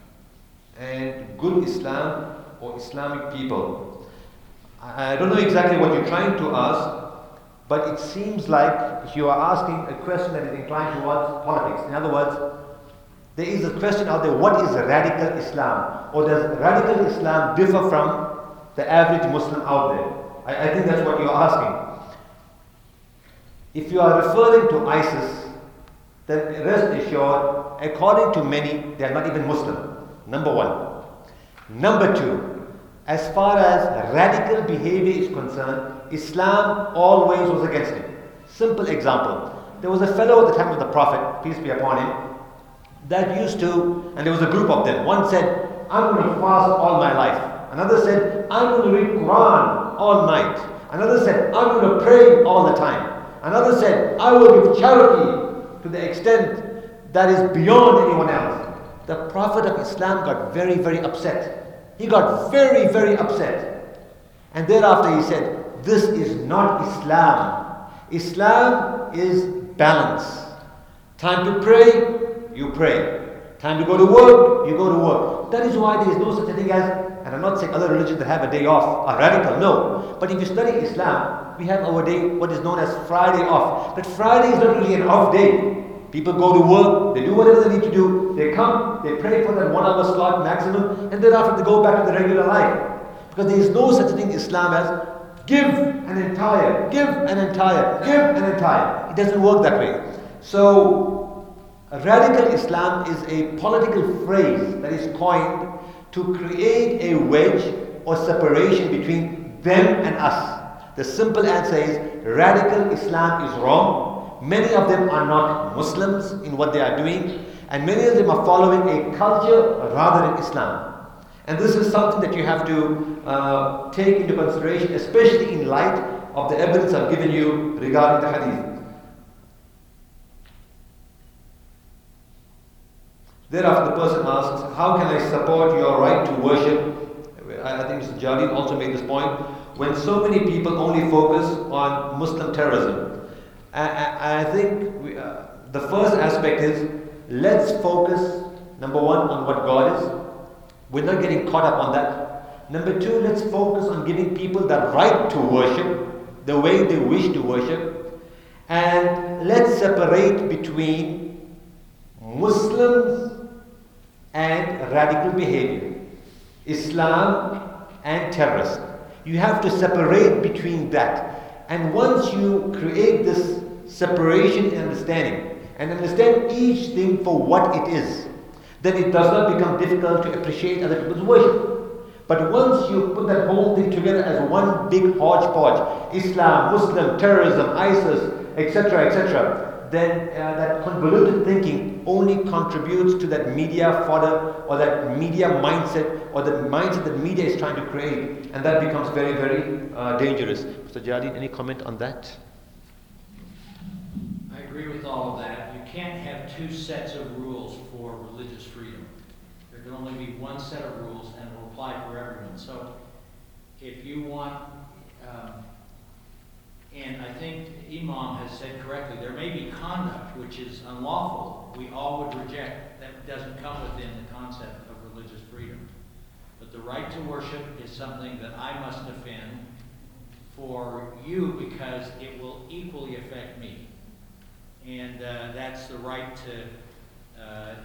E: and good Islam or Islamic people? I don't know exactly what you're trying to ask, but it seems like you are asking a question that is inclined towards politics. In other words, there is a question out there: what is radical Islam? Or does radical Islam differ from the average Muslim out there? I think that's what you're asking. If you are referring to ISIS, then rest assured, according to many, they are not even Muslim. Number one. Number two, as far as radical behavior is concerned, Islam always was against it. Simple example. There was a fellow at the time of the Prophet, peace be upon him, that used to, and there was a group of them. One said, I'm going to fast all my life. Another said, I'm going to read Quran all night. Another said, I'm going to pray all the time. Another said, I will give charity to the extent that is beyond anyone else. The Prophet of Islam got very, very upset. He got very, very upset. And thereafter he said, this is not Islam. Islam is balance. Time to pray, you pray. Time to go to work, you go to work. That is why there is no such a thing as, and I'm not saying other religions that have a day off are radical, no. But if you study Islam, we have our day, what is known as Friday off. But Friday is not really an off day. People go to work, they do whatever they need to do, they come, they pray for that 1 hour slot maximum, and thereafter they go back to the regular life. Because there is no such thing in Islam as give an entire, give an entire, give an entire. It doesn't work that way. So, radical Islam is a political phrase that is coined to create a wedge or separation between them and us. The simple answer is radical Islam is wrong. Many of them are not Muslims in what they are doing, and many of them are following a culture rather than Islam. And this is something that you have to take into consideration, especially in light of the evidence I've given you regarding the hadith. Thereafter the person asks, how can I support your right to worship? I think Mr. Jalil also made this point. When so many people only focus on Muslim terrorism, I think the first aspect is, let's focus, number one, on what God is. We're not getting caught up on that. Number two, let's focus on giving people the right to worship the way they wish to worship. And let's separate between Muslims and radical behavior, Islam and terrorism. You have to separate between that. And once you create this separation and understand each thing for what it is, then it does not become difficult to appreciate other people's worship. But once you put that whole thing together as one big hodgepodge, Islam, Muslim, terrorism, ISIS, etc., etc., then that convoluted thinking only contributes to that media fodder or that media mindset or the mindset that media is trying to create, and that becomes very, very dangerous. Mr. Jardine, any comment on that?
D: I agree with all of that. You can't have two sets of rules for religious freedom. There can only be one set of rules, and it will apply for everyone. So if you want, and I think Imam has said correctly, there may be conduct which is unlawful. We all would reject. That doesn't come within the concept of religious freedom. But the right to worship is something that I must defend for you because it will equally affect me. And that's the right to,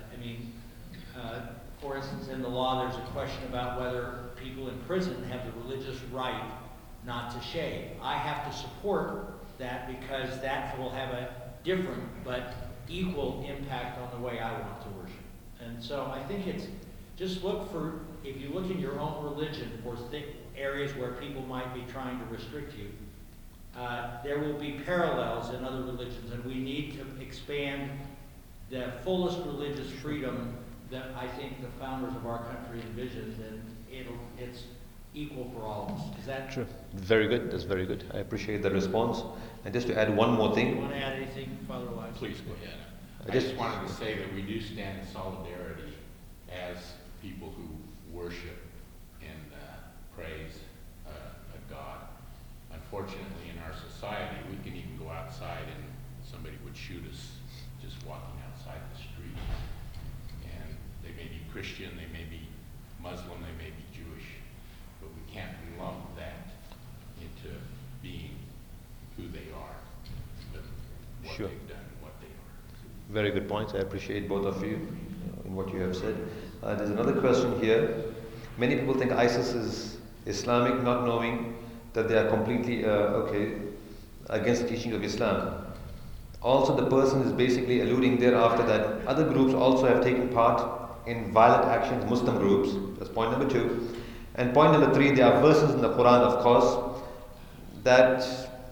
D: for instance, in the law there's a question about whether people in prison have the religious right not to shave. I have to support that because that will have a different but equal impact on the way I want to worship. And so I think it's, just look for, if you look in your own religion for areas where people might be trying to restrict you, there will be parallels in other religions, and we need to expand the fullest religious freedom that I think the founders of our country envisioned, and it's equal for all of us. Is that
E: true? Very good. That's very good. I appreciate the response. And just to add one more thing.
D: Do you want to add anything, Father Elias?
C: Please go ahead. I just wanted to say that we do stand in solidarity as people who worship and praise a God. Unfortunately, in our society, we can even go outside and somebody would shoot us just walking outside the street. And they may be Christian, they may be Muslim, they may be Jewish, but we can't lump that into being who they are, but what
E: Sure.
C: they've done and what they are.
E: Very good points. I appreciate both of you in what you have said. There's another question here. Many people think ISIS is Islamic, not knowing that they are completely against the teaching of Islam. Also, the person is basically alluding thereafter that other groups also have taken part in violent actions, Muslim groups. That's point number 2. And point number 3, there are verses in the Quran, of course, that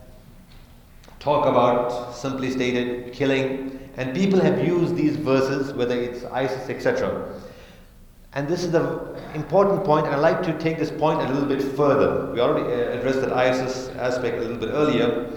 E: talk about, simply stated, killing. And people have used these verses, whether it's ISIS, etc. And this is the important point, and I'd like to take this point a little bit further. We already addressed that ISIS aspect a little bit earlier.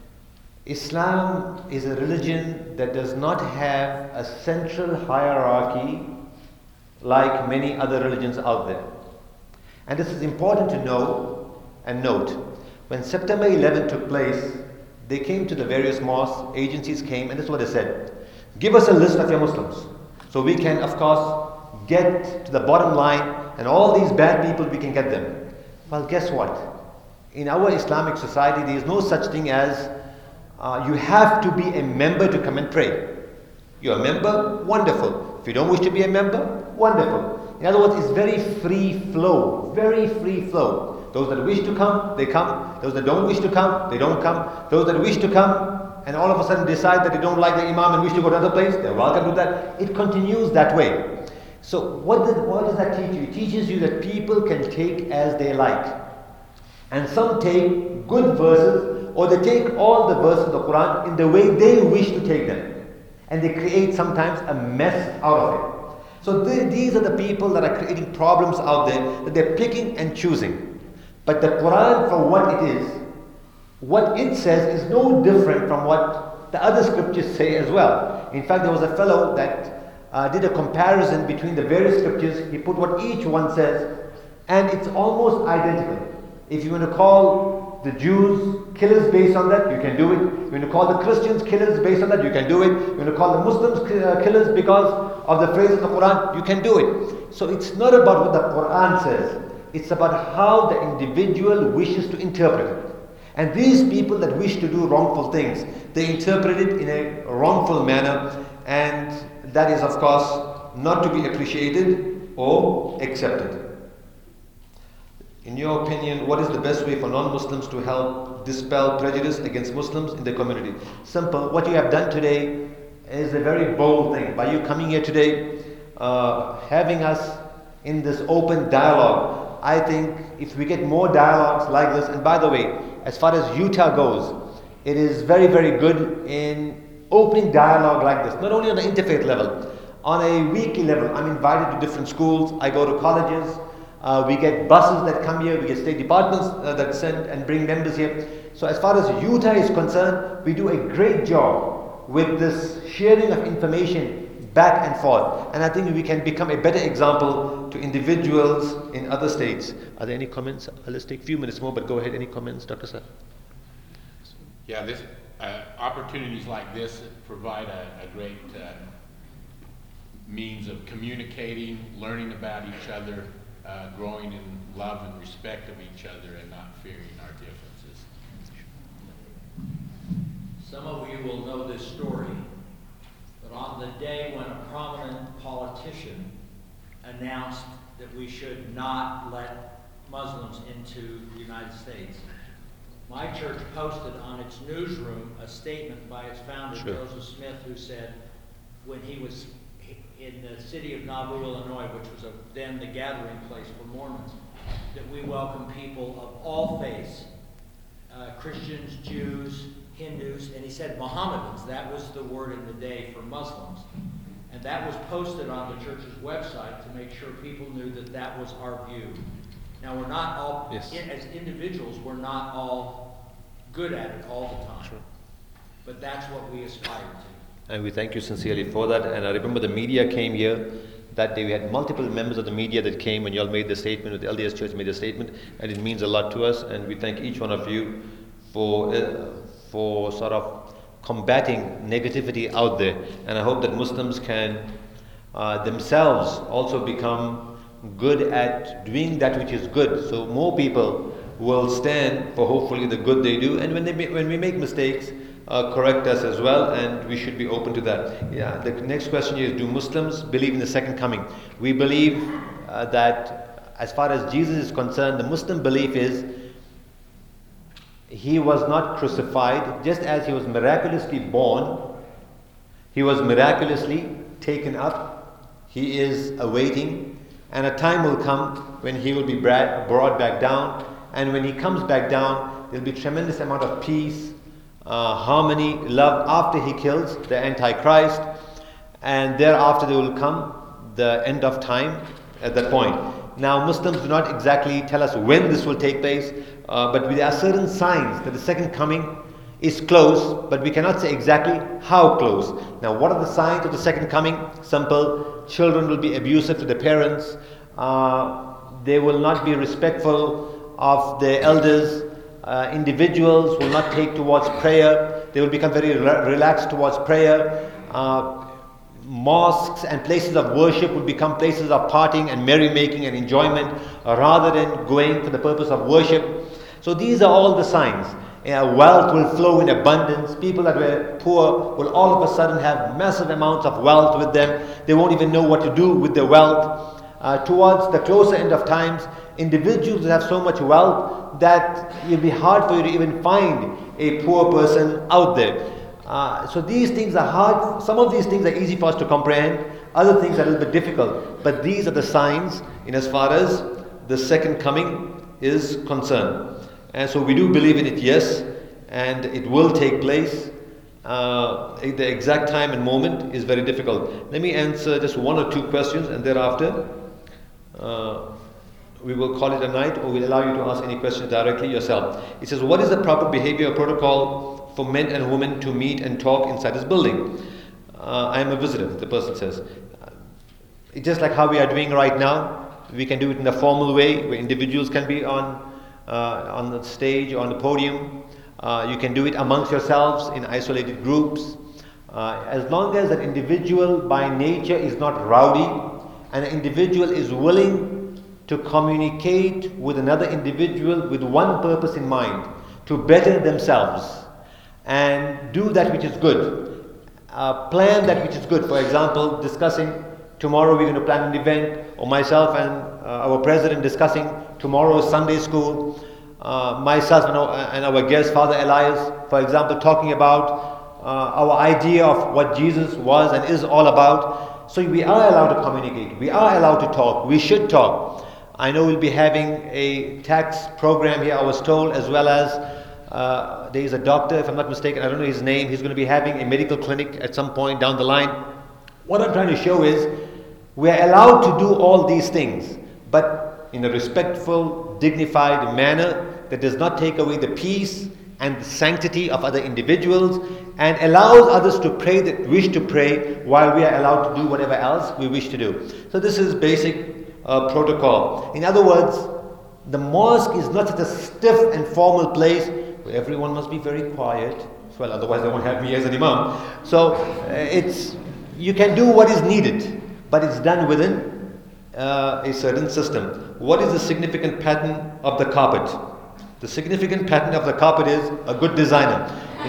E: Islam is a religion that does not have a central hierarchy like many other religions out there. And this is important to know and note. When September 11 took place, they came to the various mosques, agencies came, and this is what they said. Give us a list of your Muslims, so we can, of course, get to the bottom line, and all these bad people, we can get them. Well, guess what? In our Islamic society, there is no such thing as you have to be a member to come and pray. You're a member? Wonderful. If you don't wish to be a member? Wonderful. In other words, it's very free flow. Very free flow. Those that wish to come, they come. Those that don't wish to come, they don't come. Those that wish to come and all of a sudden decide that they don't like the Imam and wish to go to another place, they're welcome to that. It continues that way. So what does that teach you? It teaches you that people can take as they like. And some take good verses, or they take all the verses of the Quran in the way they wish to take them. And they create sometimes a mess out of it. So these are the people that are creating problems out there, that they're picking and choosing. But the Quran, for what it is, what it says is no different from what the other scriptures say as well. In fact, there was a fellow that did a comparison between the various scriptures. He put what each one says, and it's almost identical. If you want to call the Jews killers based on that, you can do it. You want to call the Christians killers based on that, you can do it. You want to call the Muslims killers because of the phrase of the Quran, you can do it. So it's not about what the Quran says. It's about how the individual wishes to interpret it. And these people that wish to do wrongful things, they interpret it in a wrongful manner, and that is, of course, not to be appreciated or accepted. In your opinion, what is the best way for non-Muslims to help dispel prejudice against Muslims in the community? Simple. What you have done today is a very bold thing. By you coming here today, having us in this open dialogue, I think if we get more dialogues like this, and by the way, as far as Utah goes, it is very, very good in opening dialogue like this, not only on the interfaith level, on a weekly level. I'm invited to different schools, I go to colleges, we get buses that come here, we get state departments that send and bring members here. So as far as Utah is concerned, we do a great job with this sharing of information back and forth. And I think we can become a better example to individuals in other states. Are there any comments? Let's take a few minutes more, but go ahead. Any comments, Dr. Sir?
C: Yeah, this opportunities like this provide a great means of communicating, learning about each other, growing in love and respect of each other, and not fearing our differences.
D: Some of you will know this story, but on the day when a prominent politician announced that we should not let Muslims into the United States, my church posted on its newsroom a statement by its founder, Joseph Smith, who said when he was in the city of Nauvoo, Illinois, which was then the gathering place for Mormons, that we welcome people of all faiths, Christians, Jews, Hindus, and he said Mohammedans. That was the word in the day for Muslims. And that was posted on the church's website to make sure people knew that that was our view. Now, we're not all, as individuals, we're not all good at it all the time.
E: Sure.
D: But that's what we aspire to.
E: And we thank you sincerely for that. And I remember the media came here. That day we had multiple members of the media that came when you all made the statement, or the LDS Church made the statement, and it means a lot to us. And we thank each one of you for sort of combating negativity out there. And I hope that Muslims can themselves also become good at doing that which is good. So more people will stand for hopefully the good they do. And when we make mistakes, correct us as well, and we should be open to that. Yeah. The next question is, do Muslims believe in the second coming? We believe that as far as Jesus is concerned, the Muslim belief is he was not crucified. Just as he was miraculously born, he was miraculously taken up. He is awaiting, and a time will come when he will be brought back down. And when he comes back down, there will be tremendous amount of peace, harmony, love after he kills the Antichrist, and thereafter there will come the end of time at that point. Now, Muslims do not exactly tell us when this will take place, but there are certain signs that the second coming is close, but we cannot say exactly how close. Now, what are the signs of the second coming? Simple. Children will be abusive to their parents. They will not be respectful of their elders. Individuals will not take towards prayer. They will become very relaxed towards prayer. Mosques and places of worship will become places of partying and merrymaking and enjoyment rather than going for the purpose of worship. So these are all the signs. Wealth will flow in abundance. People that were poor will all of a sudden have massive amounts of wealth with them. They won't even know what to do with their wealth. Towards the closer end of times, individuals will have so much wealth that it will be hard for you to even find a poor person out there. So these things are hard. Some of these things are easy for us to comprehend. Other things are a little bit difficult. But these are the signs in as far as the second coming is concerned. And so we do believe in it, yes, and it will take place. The exact time and moment is very difficult. Let me answer just one or two questions, and thereafter we will call it a night, or we'll allow you to ask any questions directly yourself. It says, what is the proper behavior protocol for men and women to meet and talk inside this building? I am a visitor, the person says. It's just like how we are doing right now. We can do it in a formal way, where individuals can be on the stage or on the podium. You can do it amongst yourselves in isolated groups. As long as an individual by nature is not rowdy, and an individual is willing to communicate with another individual with one purpose in mind, to better themselves and do that which is good. Plan that which is good. For example, discussing tomorrow we're going to plan an event, or myself and our president discussing tomorrow's Sunday school. Myself and our guest, Father Elias, for example, talking about our idea of what Jesus was and is all about. So we are allowed to communicate. We are allowed to talk. We should talk. I know we'll be having a tax program here, I was told, as well as There is a doctor, if I'm not mistaken, I don't know his name, he's going to be having a medical clinic at some point down the line. What I'm trying to show is, we are allowed to do all these things, but in a respectful, dignified manner that does not take away the peace and the sanctity of other individuals, and allows others to pray that wish to pray while we are allowed to do whatever else we wish to do. So this is basic protocol. In other words, the mosque is not such a stiff and formal place where everyone must be very quiet. Well, otherwise they won't have me as an imam. So you can do what is needed, but it's done within a certain system. What is the significant pattern of the carpet? The significant pattern of the carpet is a good designer.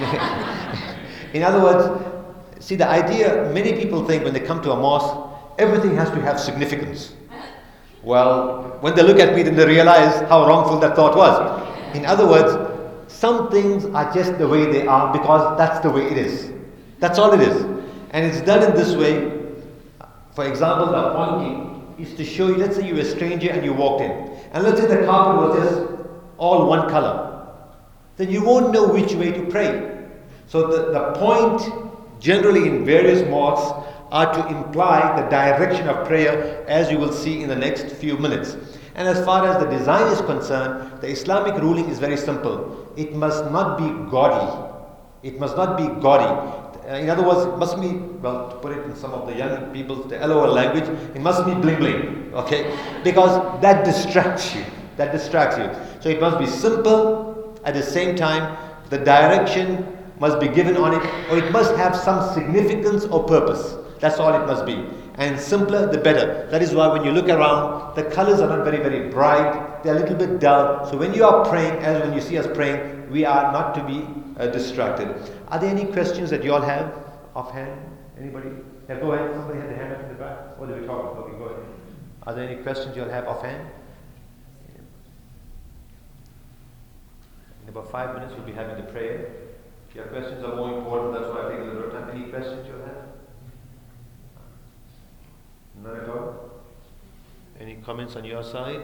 E: In other words, see, the idea, many people think when they come to a mosque, everything has to have significance. Well, when they look at me, then they realize how wrongful that thought was. In other words, some things are just the way they are because that's the way it is. That's all it is. And it's done in this way. For example, the pointing is to show you, let's say you're a stranger and you walked in. And let's say the carpet was just all one color. Then you won't know which way to pray. So the point generally in various mosques are to imply the direction of prayer, as you will see in the next few minutes. And as far as the design is concerned, the Islamic ruling is very simple. It must not be gaudy. It must not be gaudy. In other words, it must be, well, to put it in some of the young people's, the LOL language, it must be bling bling, okay? Because that distracts you. That distracts you. So it must be simple. At the same time, the direction must be given on it, or it must have some significance or purpose. That's all it must be. And simpler, the better. That is why when you look around, the colors are not very, very bright. They're a little bit dull. So when you are praying, as when you see us praying, we are not to be distracted. Are there any questions that you all have offhand? Anybody? Yeah, go ahead. Somebody had their hand up in the back. What did we talk about? Okay, go ahead. Are there any questions you all have offhand? In about 5 minutes, we'll be having the prayer. If your questions are more important, that's why I take a little time. Any questions you all have? None at all? Any comments on your side?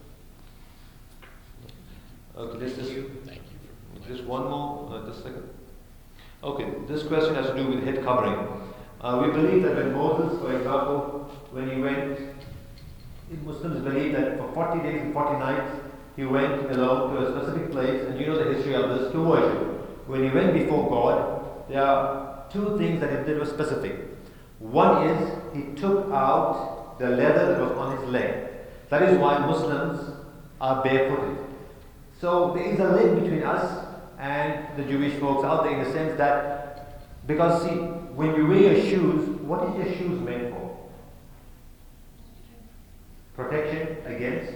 E: Okay, this is
C: Thank you.
E: just one more, just a second. Okay, this question has to do with head covering. We believe that when Moses, for example, when he went, Muslims believe that for 40 days and 40 nights, he went alone to a specific place, and you know the history of this, to worship. When he went before God, there are two things that he did were specific. One is, he took out the leather that was on his leg. That is why Muslims are barefooted. So there is a link between us and the Jewish folks out there in the sense that, because see, when you wear your shoes, what is your shoes made for? Protection against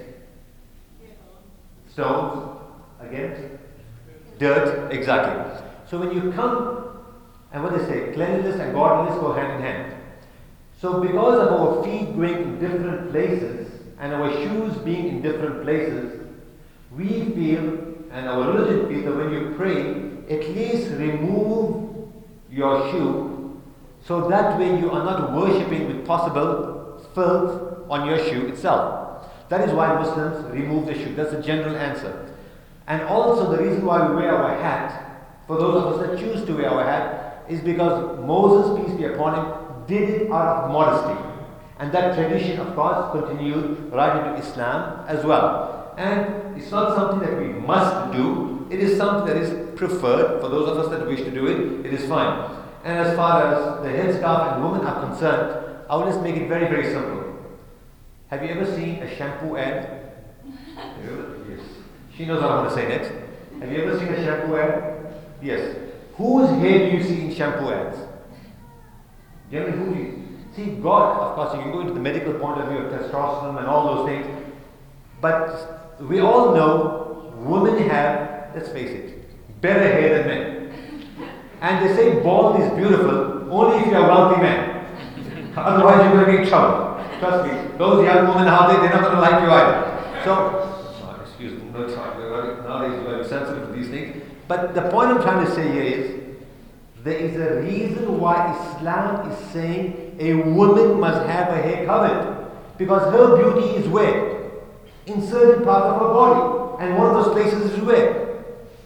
E: stones, against dirt, exactly. So when you come, and what they say, cleanliness and godliness go hand in hand. So because of our feet going in different places, and our shoes being in different places, we feel, and our religion feels, that when you pray, at least remove your shoe, so that way you are not worshipping with possible filth on your shoe itself. That is why Muslims remove the shoe. That's the general answer. And also the reason why we wear our hat, for those of us that choose to wear our hat, is because Moses, peace be upon him, did it out of modesty. And that tradition, of course, continued right into Islam as well. And it's not something that we must do. It is something that is preferred. For those of us that wish to do it, it is fine. And as far as the headscarf and women are concerned, I will just make it very, very simple. Have you ever seen a shampoo ad? Yes. She knows what I want to say next. Have you ever seen a shampoo ad? Yes. Whose hair do you see in shampoo ads? Generally, who do you see? God, of course, you can go into the medical point of view of testosterone and all those things. But we all know women have, let's face it, better hair than men. And they say bald is beautiful only if you're a wealthy man. Otherwise, you're going to be in trouble. Trust me, those young women out there, they're not going to like you either. So, excuse me, no time. Nowadays, you're very sensitive to these things. But the point I'm trying to say here is, there is a reason why Islam is saying a woman must have her hair covered. Because her beauty is where? In certain part of her body. And one of those places is where?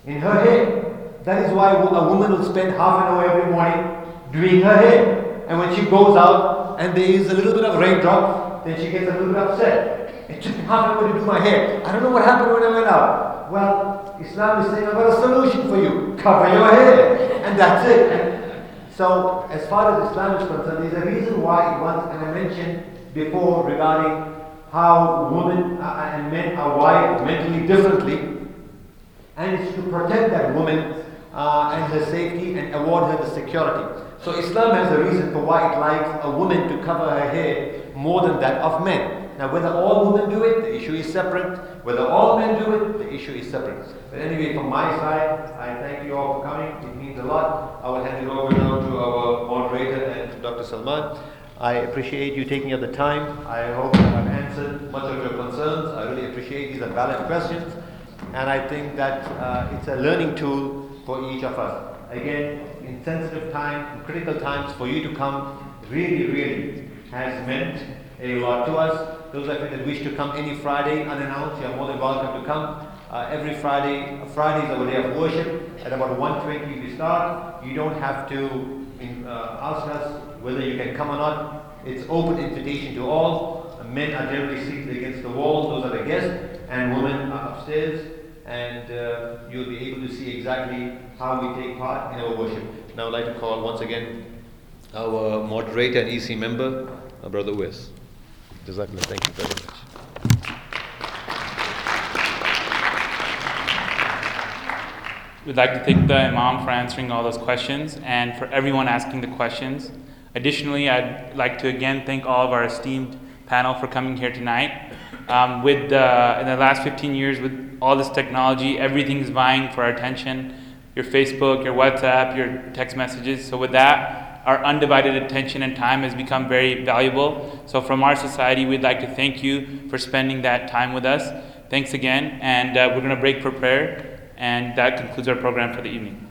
E: in her hair. That is why a woman will spend half an hour every morning doing her hair. And when she goes out and there is a little bit of raindrop, then she gets a little bit upset. It took me half an hour to do my hair. I don't know what happened when I went out. Well, Islam is saying, I've got a solution for you. Cover your hair. And that's it. So, as far as Islam is concerned, there's a reason why it wants, and I mentioned before regarding how women and men are wired mentally differently, and it's to protect that woman and her safety and award her the security. So Islam has a reason for why it likes a woman to cover her hair more than that of men. Now whether all women do it, the issue is separate. Whether all men do it, the issue is separate. But anyway, from my side, I thank you all for coming. It means a lot. I will hand it over now to our moderator and to Dr. Salman. I appreciate you taking up the time. I hope I've answered much of your concerns. I really appreciate these are valid questions. And I think that it's a learning tool for each of us. Again, in sensitive times, in critical times, for you to come really has meant a lot to us. Those of you that wish to come any Friday unannounced, you are more than welcome to come. Every Friday is our day of worship. At about 1:20 we start. You don't have to ask us whether you can come or not. It's open invitation to all. Men are generally seated against the wall, those are the guests, and women are upstairs. And you'll be able to see exactly how we take part in our worship. Now I'd like to call once again our moderator and EC member, our Brother Uwais. Jazakallah, thank you very much.
B: We'd like to thank the Imam for answering all those questions and for everyone asking the questions. Additionally, I'd like to again thank all of our esteemed panel for coming here tonight. In the last 15 years, with all this technology, everything's vying for our attention. Your Facebook, your WhatsApp, your text messages. So with that, our undivided attention and time has become very valuable. So from our society, we'd like to thank you for spending that time with us. Thanks again, and we're going to break for prayer, and that concludes our program for the evening.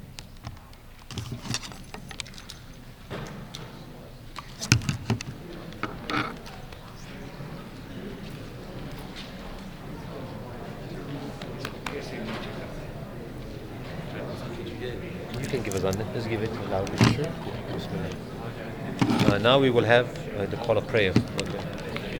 E: You can give us on it. Just give it loudly. Sure. Now we will have the call of prayer. Okay.